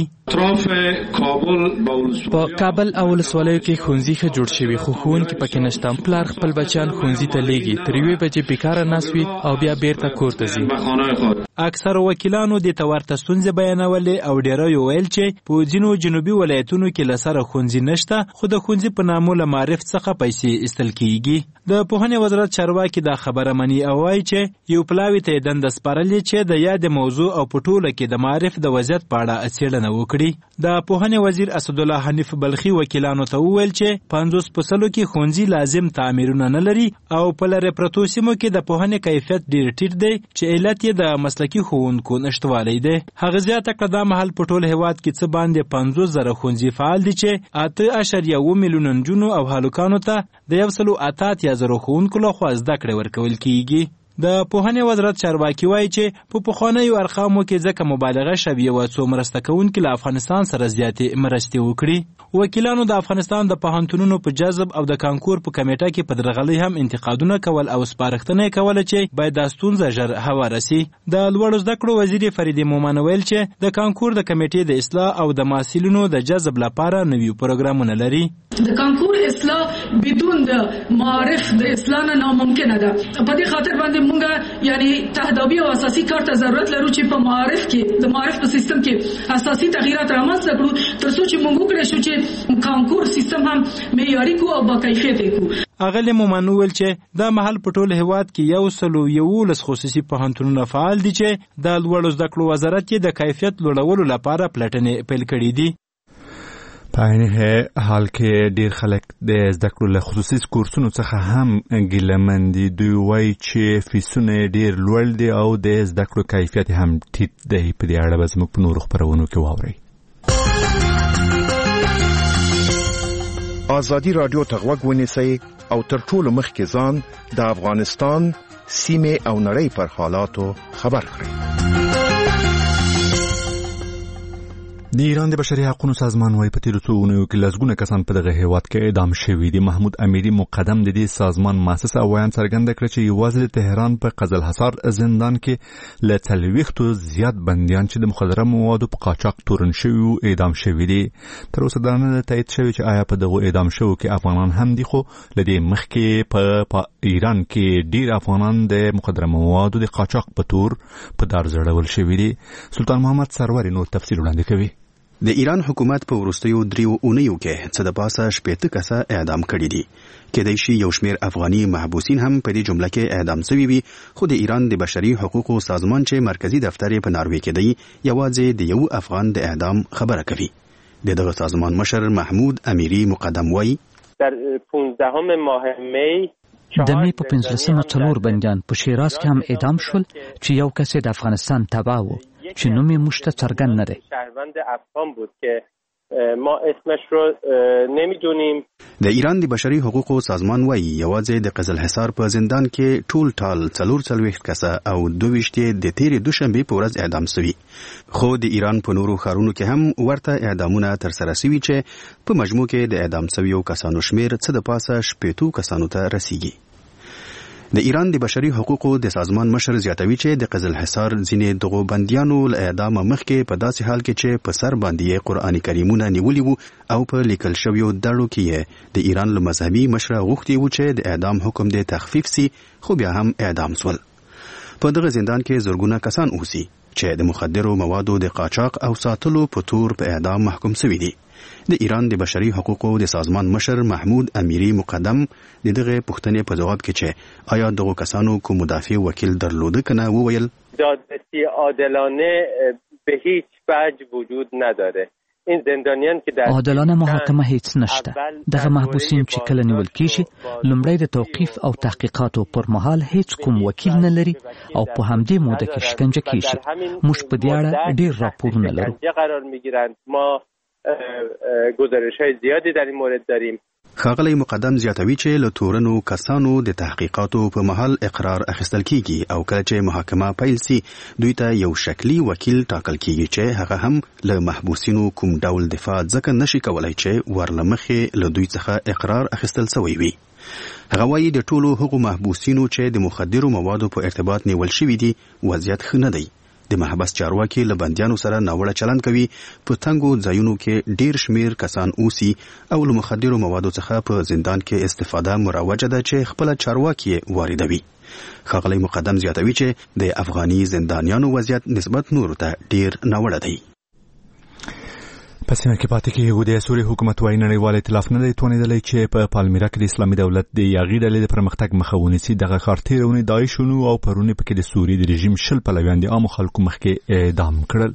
په کابل او ولسوالیو کې ښوونځي ښه جوړ شوي خو ښوونکي پکې نشته. پلار خپل بچیان ښوونځي ته لیږي، تر یوې بجې بیکاره ناست وي او بیا بیرته کور ته ځي. اکثر وکیلانو د تورته ستونزې بیانولې او ډېری ویل چې په ځینو جنوبي ولایتونو کې له سره ښوونځي نشته خو د ښوونځي په نامه له معرف څخه پیسې ایستل کیږي. د پوهنې وزارت چارواکي دا خبره مني او وایي چې یو پلاوي ته یې دنده سپارلې چې د یادې موضوع او په ټوله کې د معرف د وضعیت په اړه څېړنه وکړي. د پوهنې وزیر اسدالله حنیف بلخي وکیلانو ته وویل چې پنځوس په سلو کې ښوونځي لازم تعمیرونه نه لري او په لرې پرتو سیمو کې د پوهنې کیفیت ډېر ټیټ دی چې علت یې د مسلکي ښوونکو نشتوالی دی. هغه زیاته کړه دا مهال په ټول هېواد کې څه باندې پنځوس زره ښوونځي فعال دي چې اته اعشاریه اوه میلیونه نجونو او هلکانو ته د یو سلو اته اتیا زرو ښوونکو لخوا زده کړې ورکول کیږي. د پوهنې وزارت چارواکي وایي چې په پخوانیو ارقامو کې ځکه مبالغه شوې وه څو مرسته کوونکي له افغانستان سره زیاتې مرستې وکړي. وکیلانو د افغانستان د پوهنتونونو په جذب او د کانکور په کمیټه کې په درغلۍ هم انتقادونه کول او سپارښتنه یې کوله چې باید دا ستونزه ژر هواره سي. د لوړو زده کړو وزیر فریدې مومن ویل چې د کانکور د کمیټې د اصلاح او د محصلینو د جذب لپاره نوي پروګرامونه لري. د کانکور اصلاح بدون د معرف د اصلاح نه ناممکنه ده. په دې خاطر باندې مونږه یعنی تهدابي او اساسي کار ته ضرورت لرو چې په معرف کې د معرف په سیستم کې اساسي تغیرات رامنځته کړو تر څو چې مونږ وکړو چې کانکور سیستم هم معیاري کو او با کیفیت کو. اغلی مومن ویل چې دا محل په ټول هېواد کې یو سلو یولس خصوصي پوهنتونونه فعال دي چې د لوړو زده کړو وزارت یې د کیفیت لوړولو لپاره پلټنې پیل کړي دي. په عین حال کې ډیر خلک د زده کړو له خصوصي کورسونو څخه هم ګیلمن دي. دوی وایي چې فیسونه ډیر لوړ دي او د زده کړو کیفیت هم ټیټ دی. په دې اړه به زموږ په نورو خپرونو کې واورئ. ازادي راډیو ته غوږ ونیسئ او تر ټولو مخکې ځان د افغانستان سیمې او نړۍ پر حالاتو خبر کړئ. د ایران د بشري حقوقو سازمان وايي په تیرو څو اونیو کې لسګونه کسان په دغه هیواد کې اعدام شوي دي. محمود امیری مقدم د دې سازمان مؤسس او ویان څرګنده کړه چې یوازې د تهران په قزل حصار زندان کې له څلوېښتو زیات بندیان چې د مخدره موادو په قاچاق تورن شوي وو اعدام شوي دي. تر اوسه دا نه تایید شوی چې آیا په دغو اعدام شوو کې افغانان هم دي، خو له دې مخکې په ایران کې ډیر افغانان د مخدره موادو د قاچاق په تور په دار ځړول شوي دي. سلطان محمد سرور نور تفصیل وړاندې کوي. د ایران حکومت په وروستیو دریو اونیو کې څه د پاسه شپېته کسه اعدام کړي دي. کېدای شي یو شمېر افغاني محبوسین هم په دې جمله کې اعدام شوي وي، خو د ایران د بشري حقوقو سازمان چې مرکزی دفتر یې په ناروې کې دی یوازې د یو افغان د اعدام خبره کوي. د دغه سازمان مشر محمود امیری مقدم وایي در پانزدهم ماه می د می په پنځلسمه څلور بندیان په شیراز کې هم اعدام شول چې یو کس د افغانستان تبع و چې نوم یې موږ ته څرګند نه دی. شهروند افغان بود که ما اسمش رو نمیدونیم. د ایران د بشري حقوقو سازمان وایي یوازې د قزل حصار په زندان کې ټول ټال څلور څلوېښت کسه او دوه ویشت د تیرې دوشنبې په ورځ اعدام شوي، خو د ایران په نورو ښارونو کې هم ورته اعدامونه ترسره شوي چې په مجموع کې د اعدام شویو کسانو شمېر څه د پاسه شپېتو کسانو ته رسیږي. د ایران د بشري حقوقو د سازمان مشر زیاتوي چې د قزل حصار ځینې دغو بندیانو له اعدامه مخکې په داسې حال کې چې په سر باندې قرآن کریمونه نیولي وو او په لیکل شویو دړو کې یې د ایران له مذهبي مشره غوښتي وو چې د اعدام حکم د تخفیف سي، خو بیا هم اعدام شول. په دغه زندان کې زرګونه کسان اوسي چې د مخدرو موادو د قاچاق او ساتلو په تور په اعدام محکوم شوي دي. د ایران د بشري حقوقو د سازمان مشر محمود امیری مقدم د دغه پوښتنې په جواب کې چې آیا دغه کسانو کوم مدافع وکیل درلوده کنه وویل دادرسی عادلانه به هیچ وجه وجود نداره. این زندانیان که در عادلانه محاکمه هیڅ نشته. دغه محبوسین چې کله نیول کیږي لومړی د توقیف او تحقیقاتو پر مهال هیڅ کوم وکیل نه لري او په همدې موده کې شکنجه کیږي. موږ په دې اړه ډیر راپورونه لرو. قرار میگیرند. ما گزارش‌های زیادی در این مورد داریم. ښاغلی مقدم زیاتوي چې له تورنو کسانو د تحقیقاتو په محل اقرار اخیستل کیږي او کله چې محاکمه پیل سي دوی ته یو شکلی وکیل ټاکل کیږي چې هغه هم له محبوسینو کوم ډول دفاع ځکه نشي کولای چې ورلمخې له دوی څخه اقرار اخیستل سوی وي. هغه وایي د ټولو هغو محبوسینو چې د مخدرو موادو په ارتباط نیول شوي دي وضعیت ښه نه دی. د محبس چارواکي له بندیانو سره ناوړه چلند کوي. په تنګو ځایونو کې ډیر شمیر کسان اوسي او له مخدرو موادو څخه په زندان کې استفاده مروجه ده چې خپل چارواکي واردوي. ښاغلی مقدم زیاتوي چې د افغاني زندانیانو وضعیت نسبت نورو ته ډیر ناوړه دی. په سیمه کې پاتې کېږي د سوریې حکومت وايي نړیوال ائتلاف نه دی توانېدلی چې په پالمیرا کې د اسلامي دولت د یاغي ډلې د پرمختګ مخه ونیسي. دغه ښار تېره اونۍ داعش ونیو او پرون یې پکې د سوریې د رژیم شل پلویان د عامو خلکو مخکې اعدام کړل.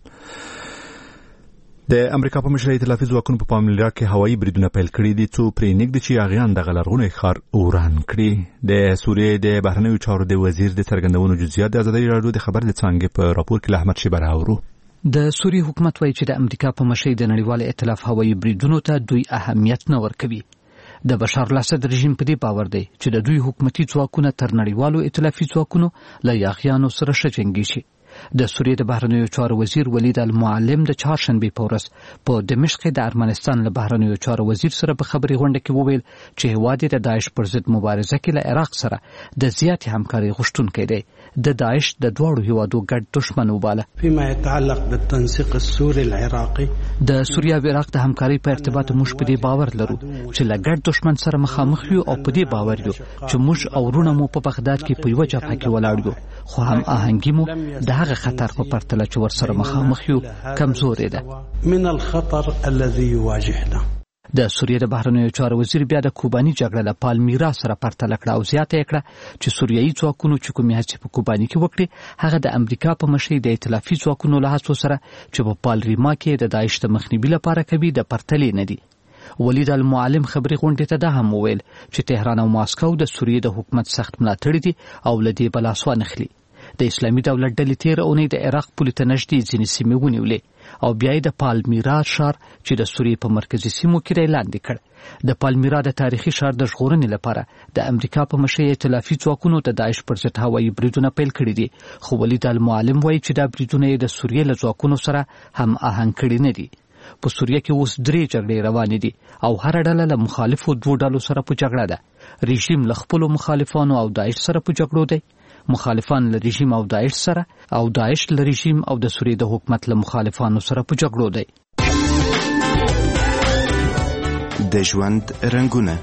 د امریکا په مشرۍ ائتلافي ځواکونو په پالمیرا کې هوایي بریدونه پیل کړي دي څو پرې نږدې چې یاغیان دغه لرغونی ښار وران کړي. د سوریې د بهرنیو چارو د وزیر د څرګندونو جزئیات د ازادۍ راډیو د خبر د څانګې په راپور کې له احمد شیبه راوړو. د سوریې حکومت وایي چې د امریکا په مشرۍ د نړیوال ائتلاف هوایي بریدونو ته دوی اهمیت نه ورکوي. د بشار الاسد رژیم په دې باور دی چې د دوی حکومتي ځواکونه تر نړیوالو ائتلافي ځواکونو له یاغیانو سره ښه جنګیږي. د سوریې د بهرنیو چارو وزیر ولید المعلم د چهارشنبې په ورځ په دمشق د ارمنستان له بهرنیو چارو وزیر سره په خبري غونډه کې وویل چې هیواد د داعش پر ضد مبارزه کې له عراق سره د زیاتې همکاري غوښتونکی دی. د داعش د دواړو هیوادو ګډ دشمن وباله. فيما يتعلق بالتنسيق السوري العراقي د سوریه او عراق د همکاري په ارتباط موږ په دې باور لرو چې له ګډ دشمن سره مخامخ یو او په دې باور یو چې موږ او ورونه مو په بغداد کې په یو جبهه کې ولاړ یو خو هم آهنګي مو د هغه خطر په پرتله چې ورسره مخامخ یو کمزورې ده. من الخطر الذي يواجهنا. د سوریې د بهرنیو چارو وزیر بیا د کوباني جګړه له پالمیرا سره پرتله کړه او زیاته کړه چې سوریایي ځواکونو چې کومې هڅې په کوباني کې وکړي هغه د امریکا په مشرۍ د ائتلافي ځواکونو له هڅو سره چې په پالریما کې د داعش د مخنیوي لپاره کوي د پرتلې نه دي. ولید المعلم خبري غونډې ته دا هم وویل چې تهران او ماسکو د سوریې د حکومت سخت ملاتړي دي او له دې بل اسوه نخلي. د اسلامي دولت ډلې تیر اونۍ د عراق پولې ته نږدې ځینې سیمې ونیولې او بیا یې د پالمیرا ښار چې د سوریې په مرکزي سیمو کې دی لاندې کړ. د پالمیرا د تاریخي ښار د ژغورنې لپاره د امریکا په مشرۍ ائتلافي ځواکونو د داعش پر ضد هوایي بریدونه پیل کړي دي خو ولید المعلم وایي چې دا بریدونه یې د سوریې له ځواکونو سره هم آهنګ کړي نه دي. په سوریه کې اوس درې جګړې روانې دي او هر ډله له مخالفو دوه ډلو سره په جګړه ده. رژیم له خپلو مخالفانو او داعش سره په جګړو دی. مخالفان له رژیم او داعش سره او داعش له رژیم او د سوریې د حکومت له مخالفانو سره په جګړو دی. د ژوند رنگونه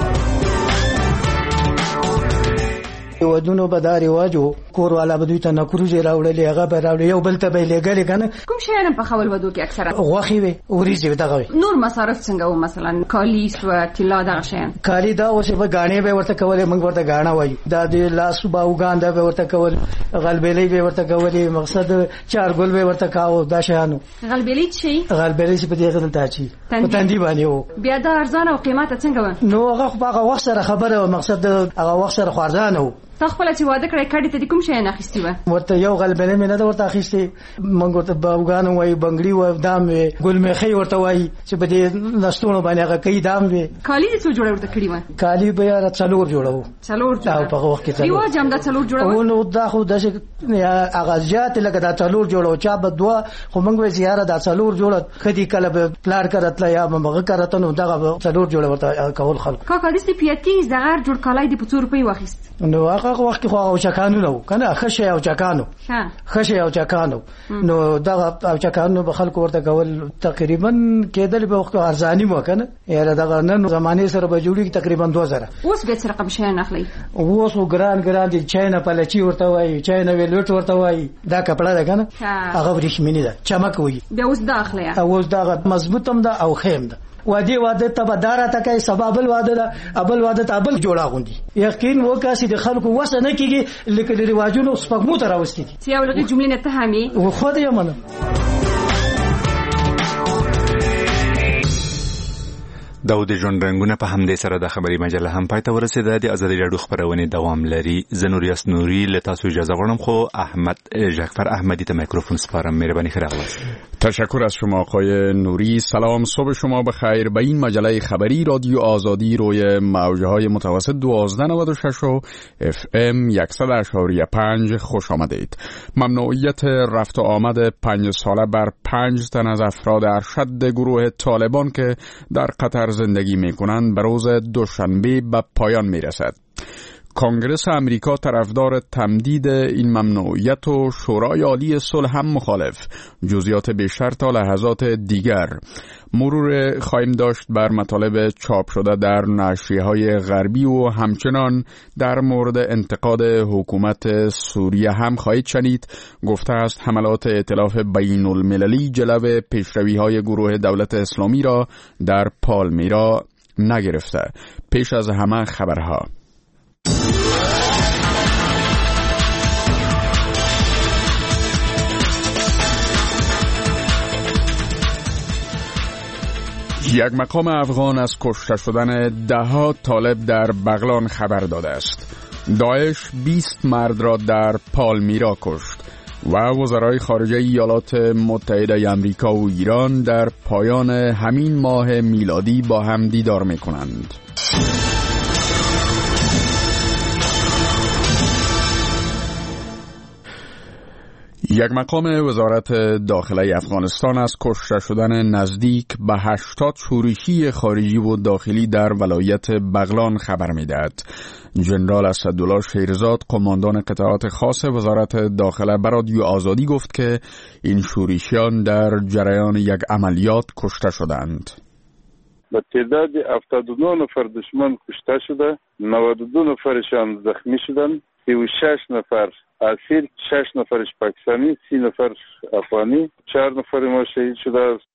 ودونو به دا رواجو کور والا به دوی ته نکروزې راوړلې هغه به راوړي یو بل ته به یې لېږلې که نه. کوم شیان په خول ودو کې اکثره غوښې وې وریځې وې دغه وې. نور مصارف څنګه وو مثلا کالي سوه طلا دغه شیان؟ کالي دا اوس به ګاڼې به ورته کولې موږ ورته ګاڼه وایو. دا د لاس باوګان دا به ورته کول غلبېلۍ به ورته کولې مقصد چارګل به ورته کاوه دا شیانو. غلبېلۍ څه شي؟ غلبېلۍ چې په دې غل ته اچي په تندي باندې وو. بیا دا ارزانه او قیمته څنګه وه؟ نو هغه خو په هغه وخت سره خبره وه مقصد هغه وخت سره خو ارزانه وو. تا خپل چې واده کړی کډې ته د کوم شی نه اخیستې وه؟ ورته یو غلبېلۍ مې نه ده ورته اخیستې موږ ورته باوګان وایو بنګړي وه دام وې ګلمېخۍ ورته وایي چې په دې لستوڼو باندې هغه کوي دام وې. کالي دې څو جوړه ورته کړي وه؟ کالي به یاره څلور جوړه وو. څلور جوړه په هغه وخت کې څلور رواج هم دا څلور جوړه وه. نو دا خو داسې هغه زیات لکه دا څلور جوړه وو چا به دوه خو موږ وایو چې یاره دا څلور جوړه ښځې کله به پلار کره تله یا به هغه کره ته نو دغه څلور جوړه ورته کول خلکو. کاکا داسې په یتیز دغه هر جوړ کالی دې په څو روپۍ واخیست؟ نو هغه هغه وخت خو او چکانو نو کنه خشه او چکانو خشه او چکانو نو دا او چکانو به خلکو ورته کول تقریبا کېدل به وخت ارزانی مو کنه یاره دا نن زمانه سره به جوړي تقریبا دوه زره. اوس به څه رقم شي نه اخلي؟ اوس ګران ګران دي چاینا پلچی ورته وای چاینا ویلوټ ورته وای دا کپڑا ده کنه هغه ورېښمینی ده چمک وي به اوس داخله اوس دا مضبوطم ده او خیم ده وادي واده تبدار تکای سبابل واده ده ابل واده تابل جوړا غوندي یقین وکاسي د خلکو وسنه کیږي لیکل رواجونو سپګمو تر واستي سی اولغه جملې نه تهامي و خو دې منم. دا د ژوند رنگونه په همدې سره د خبري مجله هم پای ته ورسېده. د ازادي راډیو خبرونه دوام لري. زنوریاس نوري له تاسو اجازه غواړم خو احمد جعفر احمدی ته میکروفون سپارم. مهرباني خیرغلاست. تشکر از شما آقای نوری. سلام، صبح شما بخیر. به این مجله خبری رادیو آزادی روی موجهای متوسط دوازده نود و شش و اف ام صد و پنج خوش آمدید. ممنوعیت رفت و آمد پنج ساله بر پنج تن از افراد ارشد گروه طالبان که در قطر زندگی میکنند به روز دوشنبه به پایان میرسد. کنگرس امریکا طرفدار تمدید این ممنوعیت و شورای عالی صلح هم مخالف. جزئیات بیشتر تا لحظات دیگر. مرور خواهیم داشت بر مطالب چاپ شده در نشریه‌های غربی و همچنان در مورد انتقاد حکومت سوریه هم خواهید شنید. گفته است حملات ائتلاف بین المللی جلو پیشروی‌های گروه دولت اسلامی را در پالمیرا نگرفته. پیش از همه خبرها. یک مقام افغان از کشته شدن ده‌ها طالب در بغلان خبر داده است. داعش بیست مرد را در پالمیرا کشت و وزرای خارجه ایالات متحده آمریکا و ایران در پایان همین ماه میلادی با هم دیدار می‌کنند. یک مقام وزارت داخله افغانستان از کشته شدن نزدیک به هشتاد شورشی خارجی و داخلی در ولایت بغلان خبر می‌دهد. جنرال اسدالله شیرزاد قماندان قطعات خاص وزارت داخله به رادیو آزادی گفت که این شورشیان در جریان یک عملیات کشته شدند. به تعداد هفتاد و نه نفر دشمن کشته شده، نود و دو نفرشان زخمی شدند، سی و شش نفر اسیر، شش نفرش پاکستانی، سی نفر افغانی، چهار نفر ما شهید شده است.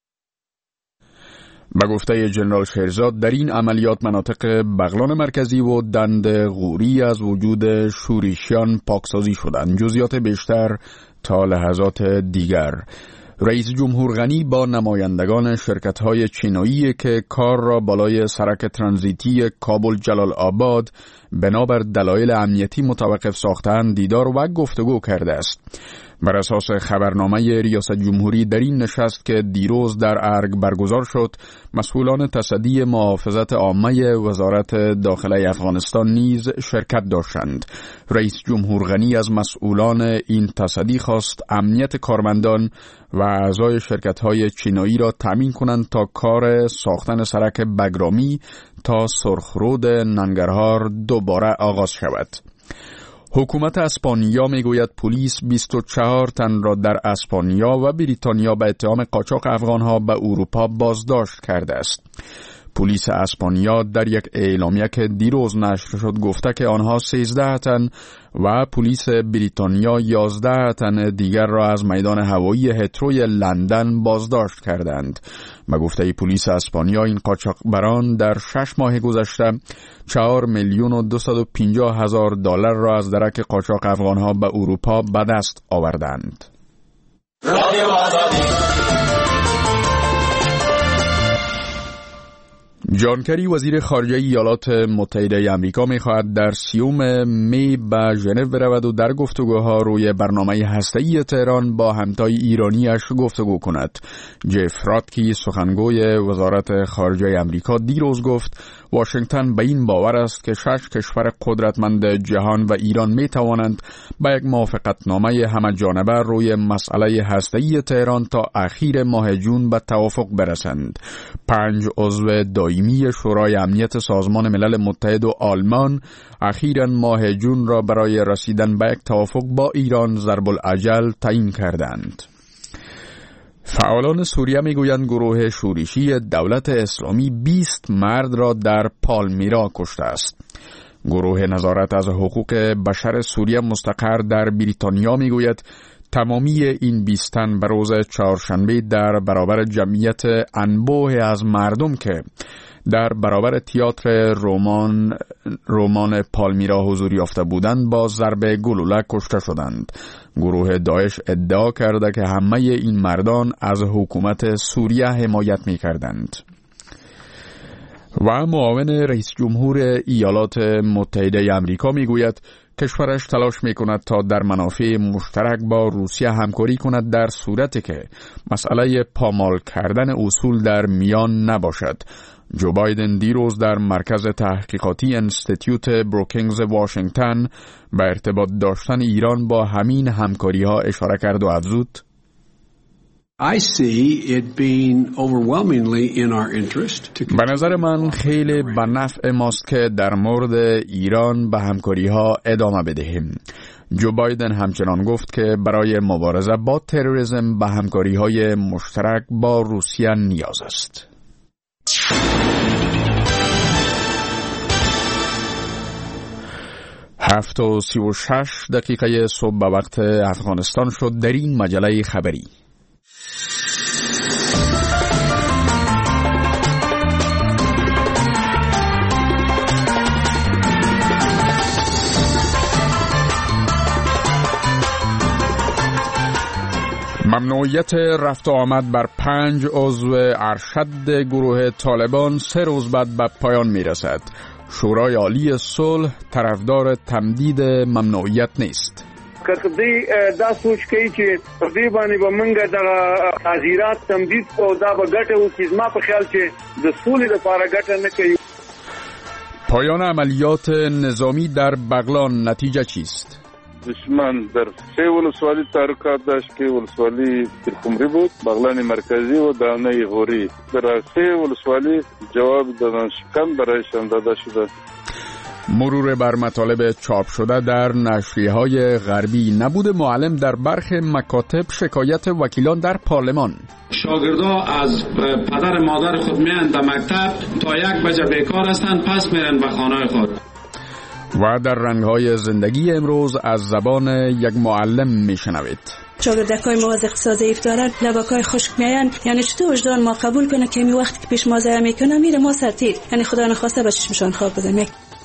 به گفته جنرال شیرزاد در این عملیات مناطق بغلان مرکزی و دند غوری از وجود شورشیان پاکسازی شدند. جزئیات بیشتر تا لحظات دیگر. رئیس جمهور غنی با نمایندگان شرکت‌های چینایی که کار را بالای سرک ترانزیتی کابل جلال آباد بنابر دلایل امنیتی متوقف ساختند دیدار و گفتگو کرده است. بر اساس خبرنامه ریاست جمهوری در این نشست که دیروز در ارگ برگزار شد، مسئولان تصدی محافظت عامه وزارت داخله افغانستان نیز شرکت داشتند. رئیس جمهور غنی از مسئولان این تصدی خواست امنیت کارمندان و اعضای شرکت‌های چینایی را تامین کنند تا کار ساختن سرک بگرامی تا سرخرود ننگرهار دوباره آغاز شود. حکومت اسپانیا میگوید پلیس بیست و چهار تن را در اسپانیا و بریتانیا به اتهام قاچاق افغانها به اروپا بازداشت کرده است. پلیس اسپانیا در یک اعلامیه که دیروز نشر شد گفته که آنها سیزده تن و پلیس بریتانیا یازده تن دیگر را از میدان هوایی هتروی لندن بازداشت کردند. به گفته پلیس اسپانیا این قاچاقبران در شش ماه گذشته چهار میلیون و دویست و پنجاه هزار دلار را از درک قاچاق افغانها به اروپا به دست آوردند. جان کری وزیر خارجه ایالات متحده آمریکا می‌خواهد در سیوم می به ژنو برود و در گفتگوها روی برنامه هسته‌ای تهران با همتای ایرانیش گفتگو کند. جف راتکی سخنگوی وزارت خارجه آمریکا دیروز گفت واشنگتن به این باور است که شش کشور قدرتمند جهان و ایران می توانند با یک موافقتنامه همه‌جانبه روی مسئله هسته‌ای تهران تا اخیر ماه جون به توافق برسند. پنج عضو دایی دائمی شورای امنیت سازمان ملل متحد و آلمان اخیراً ماه جون را برای رسیدن به یک توافق با ایران ضرب الاجل تعیین کردند. فعالان سوریه میگویند گروه شورشی دولت اسلامی بیست مرد را در پالمیرا کشته است. گروه نظارت از حقوق بشر سوریه مستقر در بریتانیا میگوید تمامی این بیست تن به روز چهارشنبه در برابر جمعیت انبوه از مردم که در برابر تئاتر رمان رمان پالمیرا حضور یافته بودند با ضرب گلوله کشته شدند. گروه داعش ادعا کرده که همه این مردان از حکومت سوریه حمایت می‌کردند. و معاون رئیس جمهور ایالات متحده آمریکا میگوید کشورش تلاش میکند تا در منافع مشترک با روسیه همکاری کند در صورتی که مسئله پامال کردن اصول در میان نباشد. جو بایدن دیروز در مرکز تحقیقاتی انستیتیوت بروکینگز واشنگتن به ارتباط داشتن ایران با همین همکاری ها اشاره کرد و افزود I see it being overwhelmingly in our interest to... به نظر من خیلی به نفع ماست که در مورد ایران به همکاری ها ادامه بدهیم. جو بایدن همچنان گفت که برای مبارزه با تروریسم به همکاری های مشترک با روسیه نیاز است. هفت و سی و شش دقیقه صبح به وقت افغانستان شد. در این مجله خبری ممنوعیت رفت و آمد بر پنج عضو ارشد گروه طالبان سه روز بعد به پایان می رسد. شورای عالی صلح طرفدار تمدید ممنوعیت نیست. کدی دا سوچ کوي چې په دې باندې به موږ د تعزیرات تمدید او دا به ګټه او چې ما په خیال چې د سولې لپاره ګټه نه کوي. پایان عملیات نظامی در بغلان نتیجه چیست؟ دشمن در سه ولسوالی تحرکات داشت که ولسوالی ترکمری بود، بغلان مرکزی و دانه غوری. در سه ولسوالی جواب دادن شکن برایشان داده شده. مرور بر مطالب چاپ شده در نشریه‌های غربی. نبود معلم در برخی مکاتب شکایت وکیلان در پارلمان. شاگردها از پدر مادر خود میان در مکتب تا یک بجه بیکار هستند، پس میرن به خانه خود. و در رنگ‌های زندگی امروز از زبان یک معلم میشنوید. شاگردکای ما از اقتصاد ضعیف دارن، لباکای خشک میان، یعنی چطور وجدان ما قبول کنه که می وقتی که پیش ما ضایع میکنه میره ما سرتیر، یعنی خدا نخواسته به چشمشان خواب بزنه.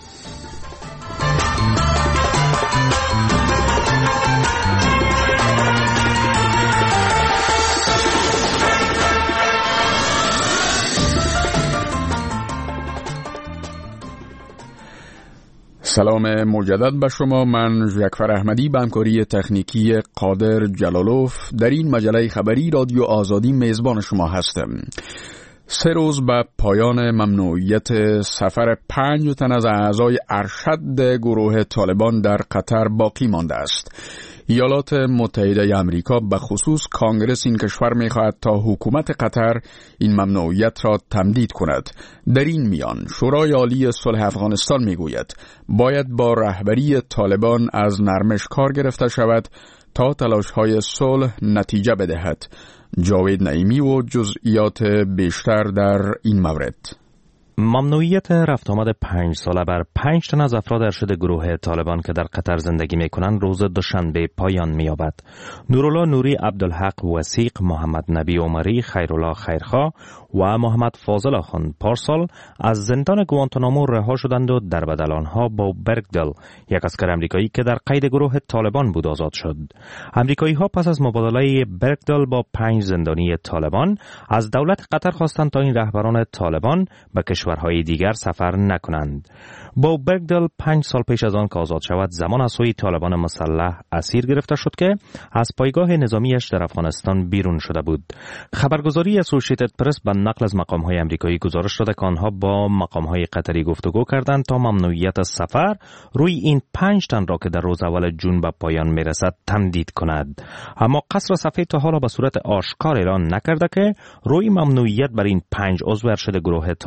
سلام مجدد به شما. من ژکفر احمدی به همکاری تکنیکی قادر جلالوف در این مجله خبری رادیو آزادی میزبان شما هستم. سه روز به پایان ممنوعیت سفر پنج تن از اعضای ارشد گروه طالبان در قطر باقی مانده است. ایالات متحده آمریکا به خصوص کانگرس این کشور می‌خواهد تا حکومت قطر این ممنوعیت را تمدید کند. در این میان شورای عالی صلح افغانستان میگوید باید با رهبری طالبان از نرمش کار گرفته شود تا تلاش‌های صلح نتیجه بدهد. جاوید نعیمی و جزئیات بیشتر در این مورد. ممنوعیت رفت آمد پنج ساله بر پنج تن از افراد ارشد گروه طالبان که در قطر زندگی می کنند روز دوشنبه پایان می یابد. نورالله نوری، عبدالحق وثیق، محمد نبی عمری، خیرالله خیرخواه و محمد فاضل آخوند پارسال از زندان گوانتانامو رها شدند و در بدل آنها با برگدل، یک اسکر امریکایی که در قید گروه طالبان بود، آزاد شد. امریکایی ها پس از مبادله برگدل با پنج زندانی طالبان از دولت قطر خواستند تا این رهبران طالبان به کشورهای دیگر سفر نکنند. با برگدل پنج سال پیش از آن که آزاد شود زمان از سوی طالبان مسلح اسیر گرفته شد که از پایگاه نظامیش در افغانستان بیرون شده بود. خبرگزاری اسوسییتد پرس به نقل از مقام‌های آمریکایی گزارش داده که آنها با مقام‌های قطری گفتگو کردند تا ممنوعیت سفر روی این پنج تن را که در روز اول جون به پایان میرسد تمدید کند. اما قصر سفید تا حالا به صورت آشکار اعلان نکرده که روی ممنوعیت بر این پنج عضو ارشد گروه طالبان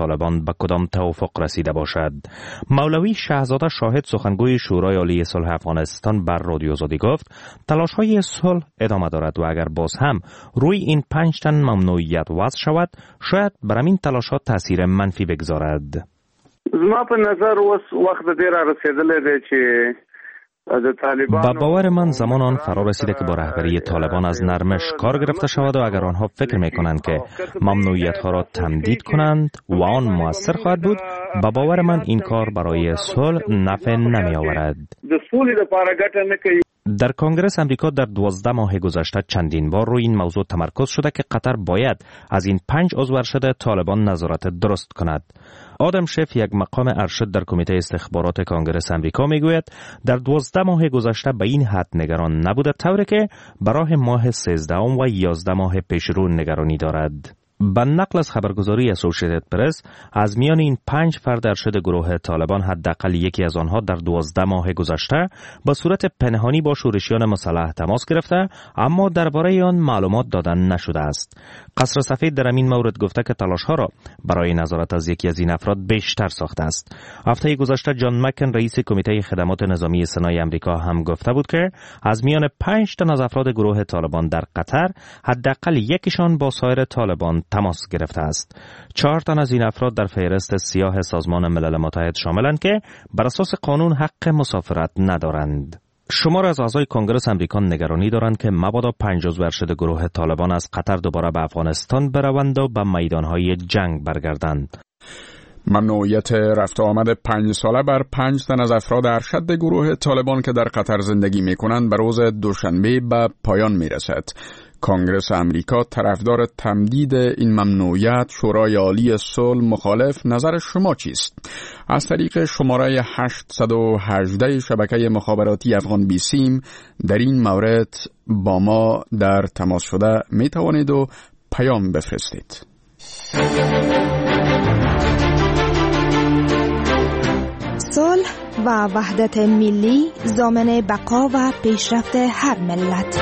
به کدام توافق رسیده باشد. مولوی شهزاده شاهد سخنگوی شورای عالی صلح افغانستان بر رادیو آزادی گفت تلاش‌های صلح ادامه دارد و اگر باز هم روی این پنج تن ممنوعیت وضع شود شاید بر همین تلاش‌ها تاثیر منفی بگذارد. زما په نظر اوس وخت ډیر رسیدلی دی چې با باور من زمان آن فرا رسیده که با رهبری طالبان از نرمش کار گرفته شود و اگر آنها فکر می کنند که ممنوعیت ها را تمدید کنند و آن موثر خواهد بود، با باور من این کار برای صلح نفع نمی آورد. در کنگره امریکا در دوازده ماه گذشته چندین بار روی این موضوع تمرکز شده که قطر باید از این پنج عضو ارشد طالبان نظارت درست کند. آدم شف، یک مقام ارشد در کمیته استخبارات کنگره امریکا، میگوید در دوازده ماه گذشته به این حد نگران نبوده، طوری که برای ماه سیزدهم و یازده ماه پیشرو نگرانی دارد. به نقل از خبرگزاری اسوسییتد پرس، از میان این پنج فرد ارشد گروه طالبان حداقل یکی از آنها در دوازده ماه گذشته به صورت پنهانی با شورشیان مسلح تماس گرفته، اما درباره آن معلومات دادن نشده است. قصر سفید در این مورد گفته که تلاش‌ها را برای نظارت از یکی از این افراد بیشتر ساخته است. هفته گذشته جان مکن، رئیس کمیته خدمات نظامی سنای آمریکا، هم گفته بود که از میان پنج تن از افراد گروه طالبان در قطر حداقل یکیشان با سایر طالبان تماس گرفته است. چهار تن از این افراد در فهرست سیاه سازمان ملل متحد شاملند که بر اساس قانون حق مسافرت ندارند. شمار از اعضای کنگره امریکا نگرانی دارند که مبادا پنج عضو ارشد گروه طالبان از قطر دوباره به افغانستان بروند و به میدانهای جنگ برگردند. ممنوعیت رفت آمد پنج ساله بر پنج تن از افراد ارشد گروه طالبان که در قطر زندگی می کنند به روز دوشنبه به پایان می رسد. کنگره امریکا طرفدار تمدید این ممنوعیت، شورای عالی صلح مخالف. نظر شما چیست؟ از طریق شماره هشتصد و هجده شبکه مخابراتی افغان بی سیم در این مورد با ما در تماس شده می توانید و پیام بفرستید. صلح و وحدت ملی ضامن بقا و پیشرفت هر ملت.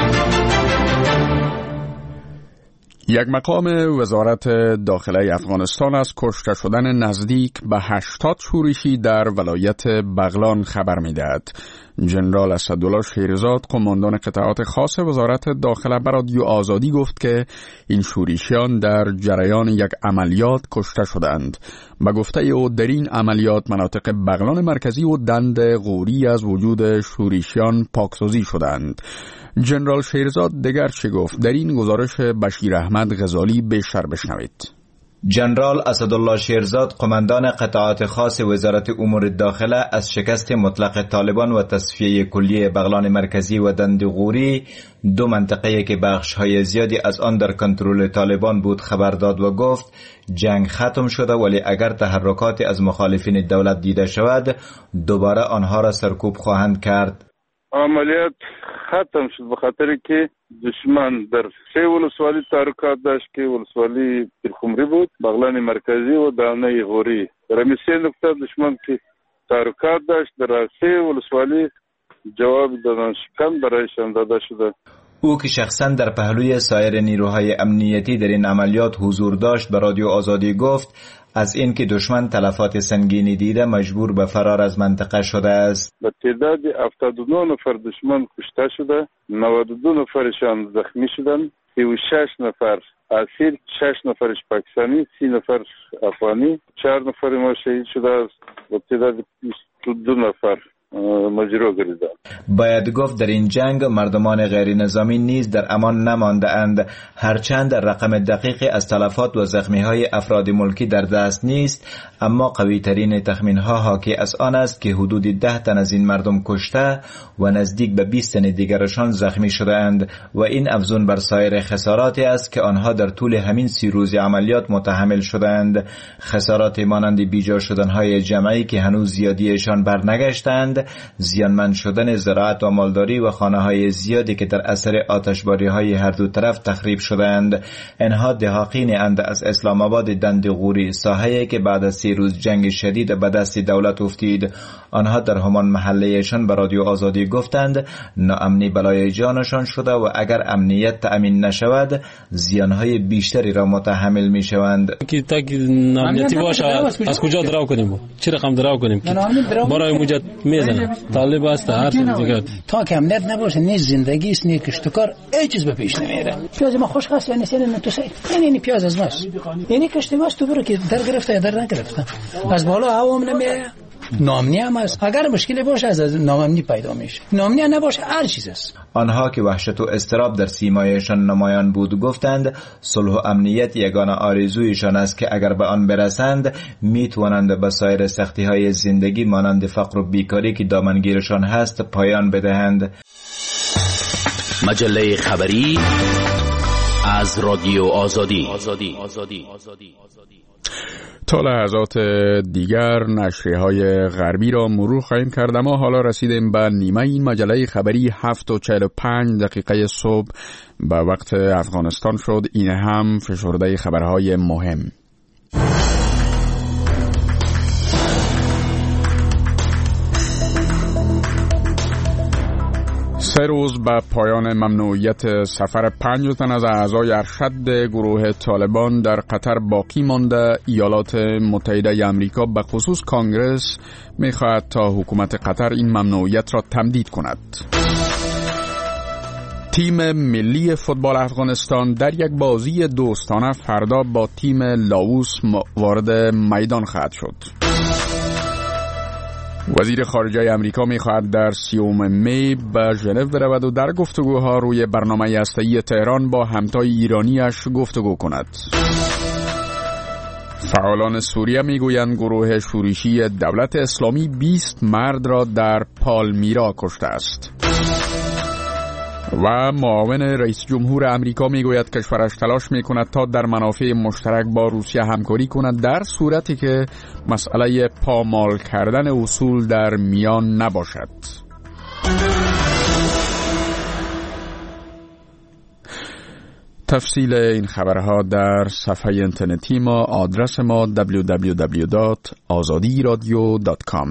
یک مقام وزارت داخله افغانستان از کشته شدن نزدیک به هشتاد شورشی در ولایت بغلان خبر می‌دهد. جنرال اسدالله شیرزاد، قماندان قطعات خاص وزارت داخله، به رادیو آزادی گفت که این شورشیان در جریان یک عملیات کشته شدند. به گفته او در این عملیات مناطق بغلان مرکزی و دند غوری از وجود شورشیان پاکسازی شدند. جنرال شیرزاد دیگر چه گفت؟ در این گزارش بشیر احمد غزالی بیشتر بشنوید. جنرال اسدالله شیرزاد، قماندان قطعات خاص وزارت امور داخله، از شکست مطلق طالبان و تصفیه کلی بغلان مرکزی و دند غوری، دو منطقه که بخش‌های زیادی از آن در کنترل طالبان بود، خبر داد و گفت جنگ ختم شده، ولی اگر تحرکاتی از مخالفین دولت دیده شود دوباره آنها را سرکوب خواهند کرد. عملیات ختم شد به خاطر که دشمن در سه ولسوالی تحرکات داشت که ولسوالی پیرخمری بود، بغلان مرکزی و دانه غوری. در همین سه نقطه دشمن که تحرکات داشت در سه ولسوالی جواب دادن شکن برایشان داده شده. او که شخصا در پهلوی سایر نیروهای امنیتی در این عملیات حضور داشت به رادیو آزادی گفت از این که دشمن تلفات سنگینی دیده مجبور به فرار از منطقه شده است. به تعداد هفتاد و نه نفر دشمن کشته شده، نود و دو نفرشان زخمی شدند، سی و شش نفر اسیر، شش نفرش پاکستانی، سی نفر افغانی، چهار نفر ما شهید شده است و تعداد بیست و دو نفر مجروح گردیدند. باید گفت در این جنگ مردمان غیر نظامی نیز در امان نمانده اند، هرچند رقم دقیقی از تلفات و زخمی های افراد ملکی در دست نیست، اما قوی ترین تخمین ها حاکی از آن است که حدود ده تن از این مردم کشته و نزدیک به بیست تن دیگرشان زخمی شده اند و این افزون بر سایر خساراتی است که آنها در طول همین سی روز عملیات متحمل شدند. خسارات مانند بیجا شدن های جمعی که هنوز زیادیشان برنگشتند دیگر زیانمند شدن زراعت و مالداری و خانه‌های زیادی که در اثر آتشباری‌های هر دو طرف تخریب شدند. اینها دهاقین اند از اسلام آباد دند غوری، ساحه‌ای که بعد از سی روز جنگ شدید به دست دولت افتید. آنها در همان محلهشان به رادیو آزادی گفتند ناامنی بلای جانشان شده و اگر امنیت تأمین نشود زیانهای بیشتری را متحمل می شوند. که تا ناامنیتی باشه از کجا دراو کنیم؟ چه رقم دراو کنیم؟ برای موجت میزنه طالب است هر چیز دیگه. تا که امنیت نباشه نه زندگی است نه کشتکار هیچ چیز به پیش نمیره. پیاز ما خوش خاص یعنی سن تو سای یعنی پیاز از ماست یعنی کشتی ماست تو برو که در گرفته یا در نگرفته از بالا هوا هم نمیره. ناامنی هم است. اگر مشکلی باشه از ناامنی پیدا میشه، ناامنی نباشه هر چیز است. آنها که وحشت و اضطراب در سیمایشان نمایان بود گفتند صلح و امنیت یگانه آرزویشان است که اگر به آن برسند میتوانند به سایر سختی‌های زندگی مانند فقر و بیکاری که دامنگیرشان هست پایان بدهند. مجله خبری از رادیو آزادی. تا لحظات دیگر نشریه‌های غربی را مرور خواهیم کرد، اما حالا رسیدیم به نیمه این مجله خبری. هفت و چهل و پنج دقیقه صبح به وقت افغانستان شد. این هم فشرده خبرهای مهم. سه روز به پایان ممنوعیت سفر پنج تن از اعضای ارشد گروه طالبان در قطر باقی مانده، ایالات متحده آمریکا به خصوص کانگرس می‌خواهد تا حکومت قطر این ممنوعیت را تمدید کند. تیم ملی فوتبال افغانستان در یک بازی دوستانه فردا با تیم لاوس وارد میدان خواهد شد. وزیر خارجه امریکا می‌خواهد در سیوم می به ژنو برود و در گفتگوها روی برنامه هسته‌ای تهران با همتای ایرانیش گفتگو کند. فعالان سوریه میگویند گروه شورشی دولت اسلامی بیست مرد را در پالمیرا کشته است. و معاون رئیس جمهور امریکا میگوید کشورش تلاش میکند تا در منافع مشترک با روسیه همکاری کند در صورتی که مسئله پامال کردن اصول در میان نباشد. تفصیل این خبرها در صفحه اینترنتی ما، آدرس ما دبلیو دبلیو دبلیو دات آزادی رادیو دات کام.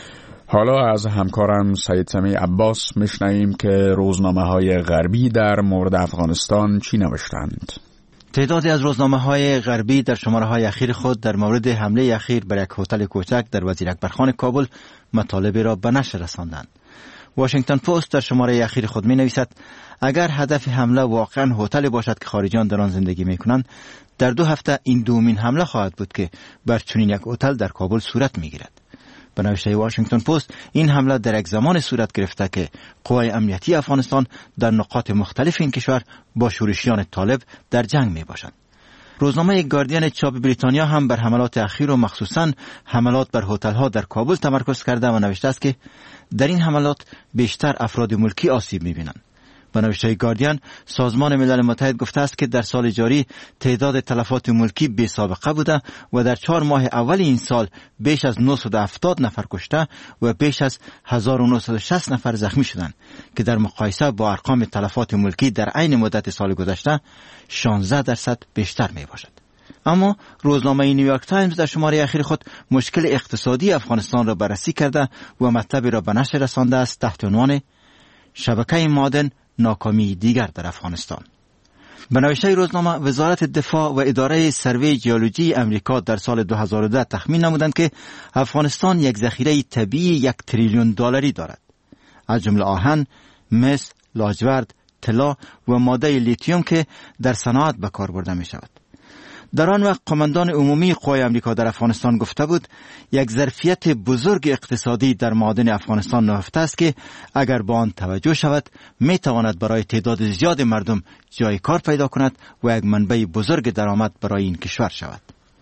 حالا از همکارم سید سمیع عباس میشنویم که روزنامه‌های غربی در مورد افغانستان چی نوشتند. تعدادی از روزنامه‌های غربی در شماره‌های اخیر خود در مورد حمله اخیر بر یک هتل کوچک در وزیر اکبرخان کابل مطالب را به نشر رساندند. واشنگتن پست در شماره اخیر خود می‌نویسد اگر هدف حمله واقعاً هتل باشد که خارجیان در آن زندگی می‌کنند، در دو هفته این دومین حمله خواهد بود که بر چنین یک هتل در کابل صورت می‌گیرد. به نوشته واشنگتن پست این حمله در یک زمان صورت گرفته که قوای امنیتی افغانستان در نقاط مختلف این کشور با شورشیان طالب در جنگ می باشند. روزنامه گاردین چاپ بریتانیا هم بر حملات اخیر و مخصوصاً حملات بر هتل‌ها در کابل تمرکز کرده و نوشته است که در این حملات بیشتر افراد ملکی آسیب می بینند. به نوشته گاردین سازمان ملل متحد گفته است که در سال جاری تعداد تلفات ملکی بی سابقه بوده و در چهار ماه اول این سال بیش از نهصد و هفتاد نفر کشته و بیش از هزار و نهصد و شصت نفر زخمی شدند که در مقایسه با ارقام تلفات ملکی در عین مدت سال گذشته شانزده درصد بیشتر می باشد. اما روزنامه نیویورک تایمز در شماره اخیر خود مشکل اقتصادی افغانستان را بررسی کرده و مطلبی را به نشر رسانده است تحت عنوان شبکه معدن ناکامی دیگر در افغانستان. به نوشته روزنامه وزارت دفاع و اداره سروی جیولوژی امریکا در سال دو هزار و ده تخمین نمودند که افغانستان یک ذخیره طبیعی یک تریلیون دلاری دارد، از جمله آهن، مس، لاجورد، طلا و ماده لیتیوم که در صنعت به کار برده می شود. در آن وقت قماندان عمومی قوای امریکا در افغانستان گفته بود یک ظرفیت بزرگ اقتصادی در معادن افغانستان نهفته است که اگر با آن توجه شود می تواند برای تعداد زیاد مردم جای کار پیدا کند و یک منبع بزرگ درآمد برای این کشور شود.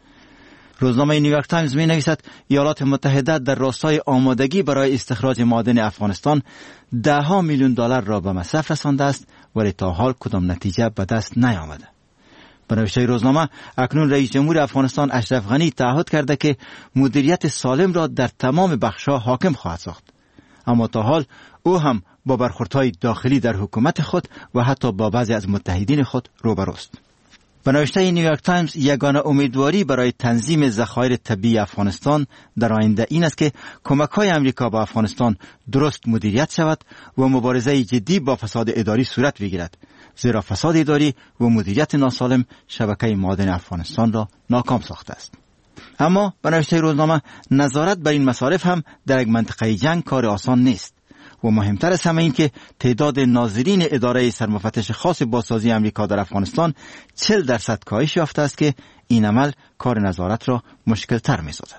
روزنامه نیویورک تایمز می نویسد ایالات متحده در راستای آمادگی برای استخراج معادن افغانستان ده ها میلیون دلار را به مصرف رسانده است ولی تا حال کدام نتیجه به دست نیامده. به نوشته روزنامه اکنون رئیس جمهور افغانستان اشرف غنی تعهد کرده که مدیریت سالم را در تمام بخش‌ها حاکم خواهد ساخت. اما تا حال او هم با برخوردهای داخلی در حکومت خود و حتی با بعضی از متحدین خود روبروست. به نوشته نیویورک تایمز، یگانه امیدواری برای تنظیم ذخایر طبیعی افغانستان در آینده این است که کمک‌های امریکا به افغانستان درست مدیریت شود و مبارزه جدی با فساد اداری صورت بگیرد، زیرا فساد اداری و مدیریت ناسالم شبکه معادن افغانستان را ناکام ساخته است. اما به نوشته روزنامه، نظارت بر این مصارف هم در یک منطقه جنگ کار آسان نیست و مهمتر از همه این که تعداد ناظرین اداره سرمفتش خاص بازسازی امریکا در افغانستان چهل درصد کاهش یافته است که این عمل کار نظارت را مشکل تر می سازد.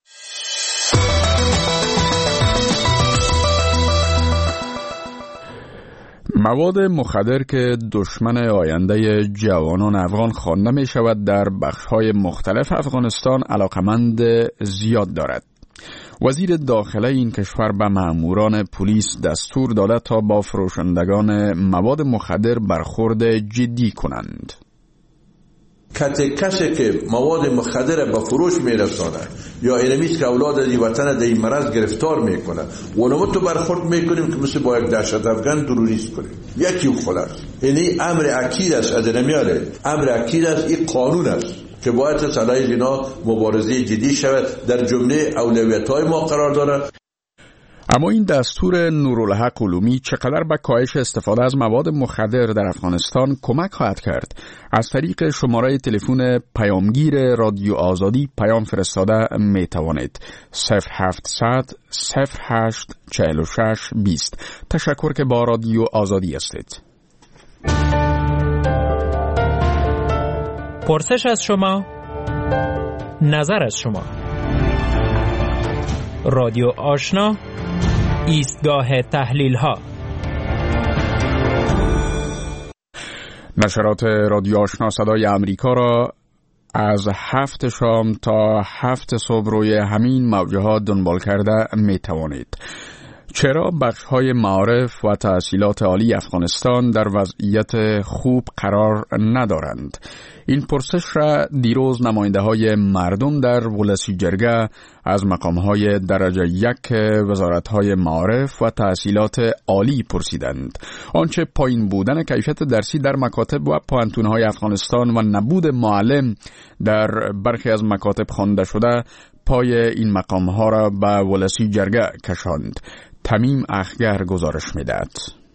مواد مخدر که دشمن آینده جوانان افغان خوانده می شود در بخش‌های مختلف افغانستان علاقمند زیاد دارد. وزیر داخله این کشور به ماموران پلیس دستور داده تا با فروشندگان مواد مخدر برخورد جدی کنند. کسی که مواد مخدر به فروش میرسانه یا اینمیست که اولاد از وطن در این مرض گرفتار میکنه ونمو تو برخورد میکنیم که مثل با یک دهشت افغان تروریست کنیم. یکی خلاص اینی امر اکید است، از نمیاره امر اکید است، این قانون است که باید علیه اینا مبارزه جدی شود، در جمله اولویت‌های ما قرار دارد. اما این دستور نورالحق علومی چقدر به کاهش استفاده از مواد مخدر در افغانستان کمک خواهد کرد؟ از طریق شماره تلفن پیامگیر رادیو آزادی پیام فرستاده می توانید. صفر هفتصد صفر هشت چهل و شش بیست. تشکر که با رادیو آزادی هستید. پرسش از شما، نظر از شما. رادیو آشنا، ایستگاه تحلیل ها. نشرات رادیو آشنا صدای امریکا را از هفت شام تا هفت صبح روی همین موجه ها دنبال کرده می توانید. چرا بخش‌های معارف و تحصیلات عالی افغانستان در وضعیت خوب قرار ندارند؟ این پرسش را دیروز نماینده‌های مردم در ولسی جرگه از مقام‌های درجه یک وزارت‌های معارف و تحصیلات عالی پرسیدند. آنچه پایین بودن کیفیت درسی در مکاتب و پوهنتون‌های افغانستان و نبود معلم در برخی از مکاتب خوانده شده پای این مقام‌ها را به ولسی جرگه کشاند. تمیم اخگر گزارش می‌دهد.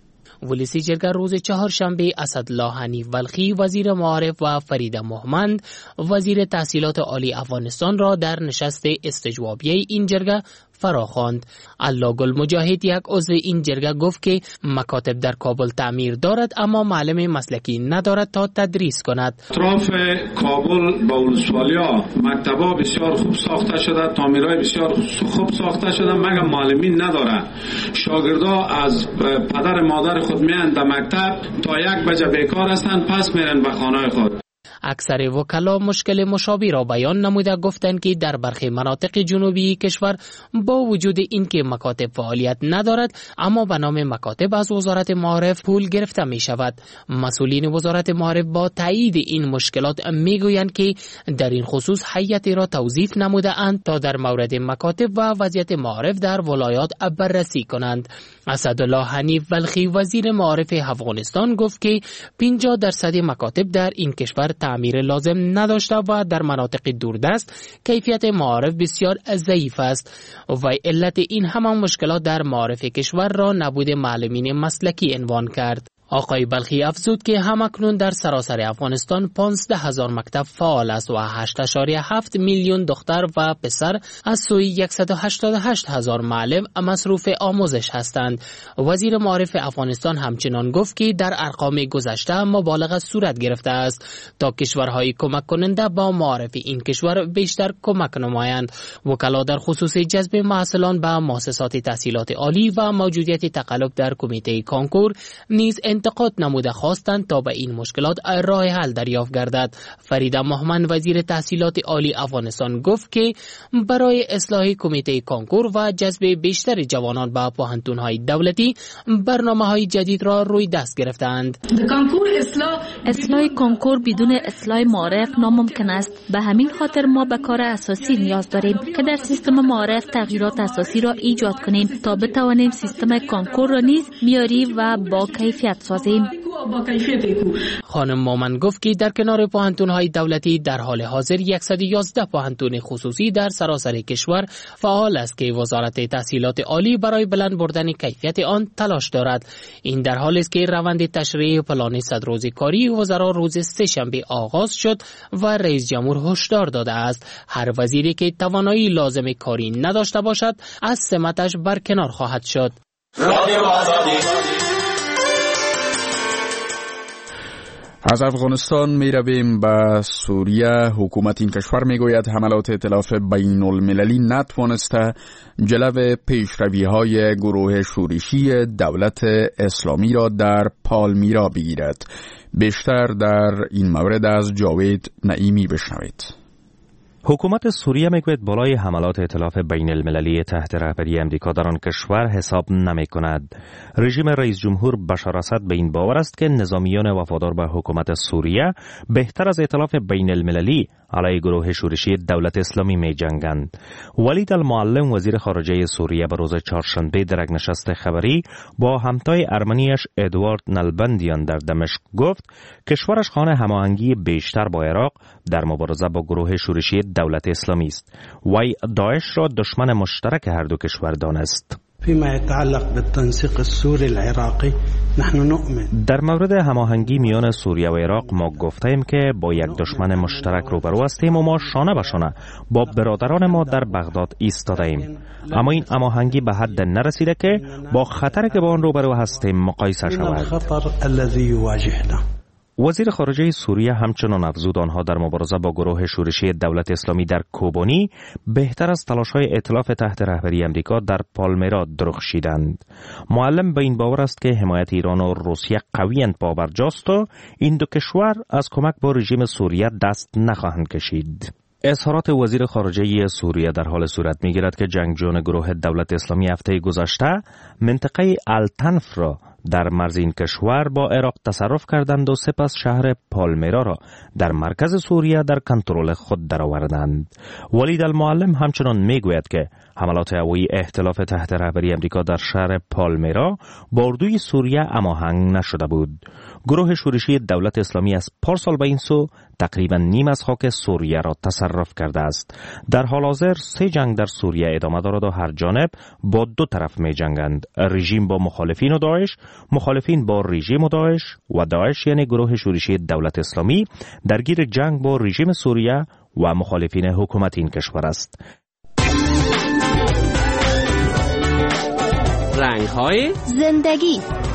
ولسی جرگه روز چهارشنبه اسدالله حنیف بلخی وزیر معارف و فرید مهمند وزیر تحصیلات عالی افغانستان را در نشست استجوابیه این جرگه فراخواند. الله گل مجاهد یک عضو این جرگه گفت که مکاتب در کابل تعمیر دارد اما معلم مسلکی ندارد تا تدریس کند. اطراف کابل با ولسوالیا مکتبا بسیار خوب ساخته شده، تعمیرهای بسیار خوب ساخته شده، مگر معلمین نداره. شاگردا از پدر مادر خود میان در مکتب تا یک بجه بیکار هستند، پس میرن به خانه خود. اکثر وکلا مشکل مشابه را بیان نموده گفتند که در برخی مناطق جنوبی کشور با وجود اینکه مکاتب فعالیت ندارد اما به نام مکاتب از وزارت معارف پول گرفته می شود. مسئولین وزارت معارف با تایید این مشکلات می گویند که در این خصوص هیئتی را توظیف نموده اند تا در مورد مکاتب و وضعیت معارف در ولایات بررسی کنند. اسدالله حنیف بلخی وزیر معارف افغانستان گفت که پنجاه درصد مکاتب در این کشور تعمیر لازم نداشته و در مناطق دوردست کیفیت معارف بسیار ضعیف است و علت این همان مشکلات در معارف کشور را نبود معلمین مسلکی عنوان کرد. آقای بلخی افزود که همکنون در سراسر افغانستان پانزده هزار مکتب فعال است و هشت اشاریه هفت میلیون دختر و پسر از سوی صد و هشتاد و هشت هزار معلم مصروف آموزش هستند. وزیر معارف افغانستان همچنان گفت که در ارقام گذشته مبالغه صورت گرفته است تا کشورهای کمک کننده با معارف این کشور بیشتر کمک نمایند. وکلا در خصوص جذب محصلان به مؤسسات تحصیلات عالی و موجودیت تقلب در کمیته کانکور نیز انتقاد نموده خواستند تا به این مشکلات راه حل دریافت گردد. فریده مهمن وزیر تحصیلات عالی افغانستان گفت که برای اصلاح کمیته کانکور و جذب بیشتر جوانان به پوهنتون‌های دولتی برنامه‌های جدید را روی دست گرفتند. اصلاح کانکور بدون اصلاح معارف ناممکن است. به همین خاطر ما به کار اساسی نیاز داریم که در سیستم معارف تغییرات اساسی را ایجاد کنیم تا بتوانیم سیستم کانکور را نیز معیاری و با کیفیت سازیم. خانم مومن گفت که در کنار پوهنتون‌های دولتی در حال حاضر صد و یازده پوهنتون خصوصی در سراسر کشور فعال است که وزارت تحصیلات عالی برای بلند بردن کیفیت آن تلاش دارد. این در حالی است که روند تشریح پلان صد روزه کاری وزرا روز سه‌شنبه آغاز شد و رئیس جمهور هشدار داده است هر وزیری که توانایی لازم کاری نداشته باشد از سمتش برکنار خواهد شد. از افغانستان می رویم به سوریه. حکومت این کشور می گوید حملات ائتلاف بین المللی نتوانسته جلو پیشروی های گروه شورشی دولت اسلامی را در پالمیرا بگیرد. بیشتر در این مورد از جاوید نعیمی بشنوید. حکومت سوریه میگوید بالای حملات ائتلاف بین المللی تحت رهبری امریکا در آن کشور حساب نمی کند. رژیم رئیس جمهور بشار اسد به این باور است که نظامیان وفادار به حکومت سوریه بهتر از ائتلاف بین المللی علیه گروه شورشی دولت اسلامی می جنگند. ولید المعلم وزیر خارجه سوریه به روز چهارشنبه در یک نشست خبری با همتای ارمنیش ادوارد نلبندیان در دمشق گفت کشورش خواهان هماهنگی بیشتر با عراق در مبارزه با گروه شورشی دولت اسلامی است. وی داعش را دشمن مشترک هر دو کشور دانست. فيما يتعلق بالتنسيق السوري العراقي نحن نؤمن. در مورد هماهنگی میان سوریه و عراق ما گفتیم که با یک دشمن مشترک روبرو هستیم و ما شانه به شانه با برادران ما در بغداد ایستاده ایم. اما این هماهنگی به حد نرسیده که با خطری که با آن روبرو هستیم مقایسه شود. وزیر خارجه سوریه همچنان افزود آنها در مبارزه با گروه شورشی دولت اسلامی در کوبانی بهتر از تلاش‌های ائتلاف تحت رهبری امریکا در پالمیرا درخشیدند. معلم به این باور است که حمایت ایران و روسیه قویاً پابرجاست و این دو کشور از کمک با رژیم سوریه دست نخواهند کشید. اظهارات وزیر خارجه سوریه در حال صورت می‌گیرد که جنگجویان گروه دولت اسلامی هفته گذشته منطقه التنف را در مرز این کشور با عراق تصرف کردند و سپس شهر پالمیرا را در مرکز سوریه در کنترل خود درآوردند. ولید المعلم همچنان میگوید که حملات هوایی ائتلاف تحت رهبری امریکا در شهر پالمیرا با اردوی سوریه هماهنگ نشده بود. گروه شورشی دولت اسلامی از پارسال به این سو تقریبا نیم از خاک سوریه را تصرف کرده است. در حال حاضر سه جنگ در سوریه ادامه دارد و هر جانب با دو طرف می جنگند. رژیم با مخالفین و داعش، مخالفین با رژیم و داعش و داعش یعنی گروه شورشی دولت اسلامی درگیر جنگ با رژیم سوریه و مخالفین حکومت این کشور است. رنگ‌های زندگی.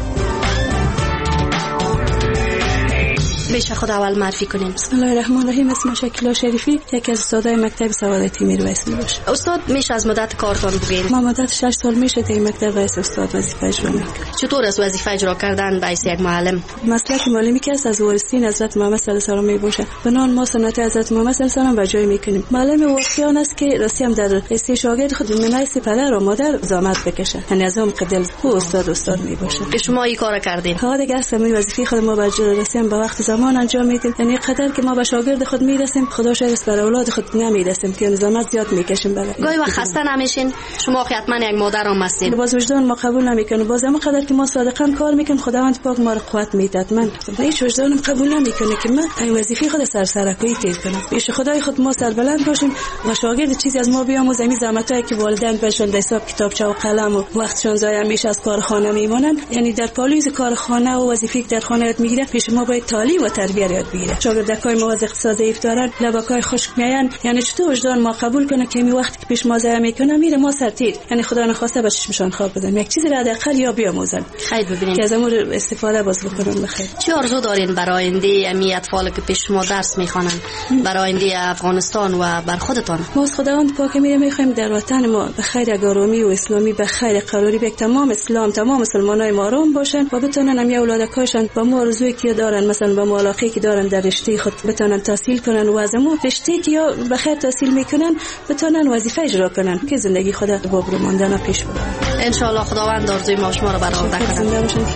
میشه خود اول معرفی کنیم. بسم الله الرحمن الرحیم. اسمم شکیلا شریفی، یکی از استادای مکتب سعادتی میرویسی باشه. استاد میشه از مدت کارتون بگین؟ ما مدت شش سال میشه در مکتب رئیس استاد وظیفه اجرا میکنم. چطور از وظیفه اجرا کردن به حیث یک معلم؟ مسلک معلمی که از وارثین حضرت محمد صلی الله علیه و آله میباشه. بنان ما سنت حضرت محمد صلی الله علیه و آله بجای میکنیم. معلم واقعیان است که راستی هم در حیث شاگرد خود منایس پدر و مادر زحمت بکشه. یعنی از اون قدل خو استاد استاد میباشه. که شما این کارو کردین؟ ها دیگه سمی وظیفه خود ما بجای رسیم به وقت زمان انجام میدیم. یعنی قدر که ما به شاگرد خود میرسیم خدا شاید بر اولاد خود نمیرسیم که نظامت زیاد میکشیم. بله گاهی وقت خسته نمیشین؟ شما حتما یک مادرم هستین. باز وجدان ما قبول نمیکنه. باز اما قدر که ما صادقاً کار میکنیم خداوند پاک ما رو قوت میداد. من هیچ وجدانم قبول نمیکنه که من این وظیفه خود سرسرکویی تیر کنم. پیش خدای خود ما سربلند باشیم و شاگرد چیزی از ما بیاموزه. این زحمتایی که والدین بهشون حساب کتابچه و قلم و وقتشون ضایع میشه از کارخانه میمونن، یعنی در پالیز کارخانه و وظیفه در خانه میگیره پیش ما باید تعلیم و تربیت یاد بگیره. شاگردکای ما از اقتصاد ضعیف دارن، لباکای خشک میان، یعنی چطور وجدان ما قبول کنه که می وقتی که پیش ما ضایع میکنه میره ما سرتید، یعنی خدا نخواسته به چشمشان خواب بزنن، یک چیزی را حداقل یا بیاموزن. خیر ببینید که از امور استفاده باز بکنن. بخیر. چه آرزو دارین برای آینده امی اطفال که پیش ما درس میخوانن، برای آینده افغانستان و بر خودتان؟ ما از خداوند پاک میره میخوایم در وطن ما به خیر آرامی و اسلامی به خیر قراری به تمام اسلام تمام مسلمانای ما آرام باشن و بتونن هم اولادکاشون با ما آرزویی که دارن، مثلا با ما علاقه که دارن در رشته خود بتونن تحصیل کنن و از ما رشته که یا به خیر تحصیل میکنن بتونن وظیفه اجرا کنن که زندگی خود با برو ماندن پیش ببرن. ان شاء الله خداوند آرزوی ما شما رو برآورده کنه.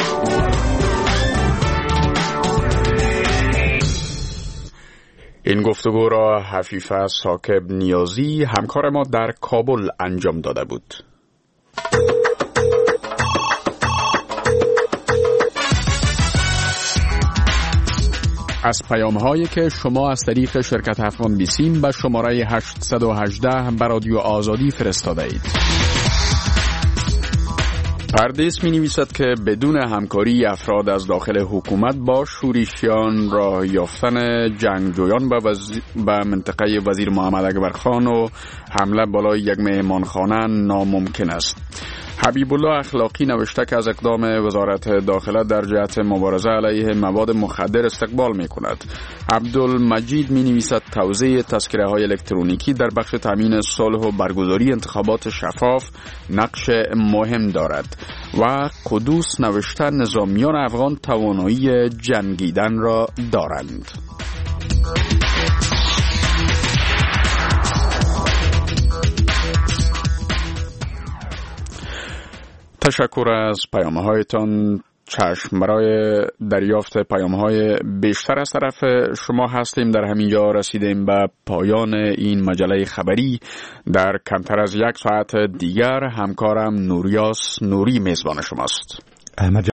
این گفتگو را حفیفه ثاقب نیازی همکار ما در کابل انجام داده بود. از پیام هایی که شما از طریق شرکت افغان بیسیم به شماره هشت یک هشت به رادیو آزادی فرستاده اید. پردیس می نویسد که بدون همکاری افراد از داخل حکومت با شورشیان راه یافتن جنگجویان به, وز... به منطقه وزیر محمد اکبر خان و حمله بالای یک مهمانخانه ناممکن است. حبیب الله اخلاقی نوشته که از اقدام وزارت داخله در جهت مبارزه علیه مواد مخدر استقبال می کند. عبدالمجید می نویسد توزیع تذکره های الکترونیکی در بخش تامین صلح و برگزاری انتخابات شفاف نقش مهم دارد و قدوس نوشته نظامیان افغان توانایی جنگیدن را دارند. تشکر از پیام‌هایتان. چشم برای دریافت پیام‌های بیشتر از طرف شما هستیم. در همین جا رسیدیم به پایان این مجله خبری. در کمتر از یک ساعت دیگر همکارم نوریاس نوری میزبان شماست.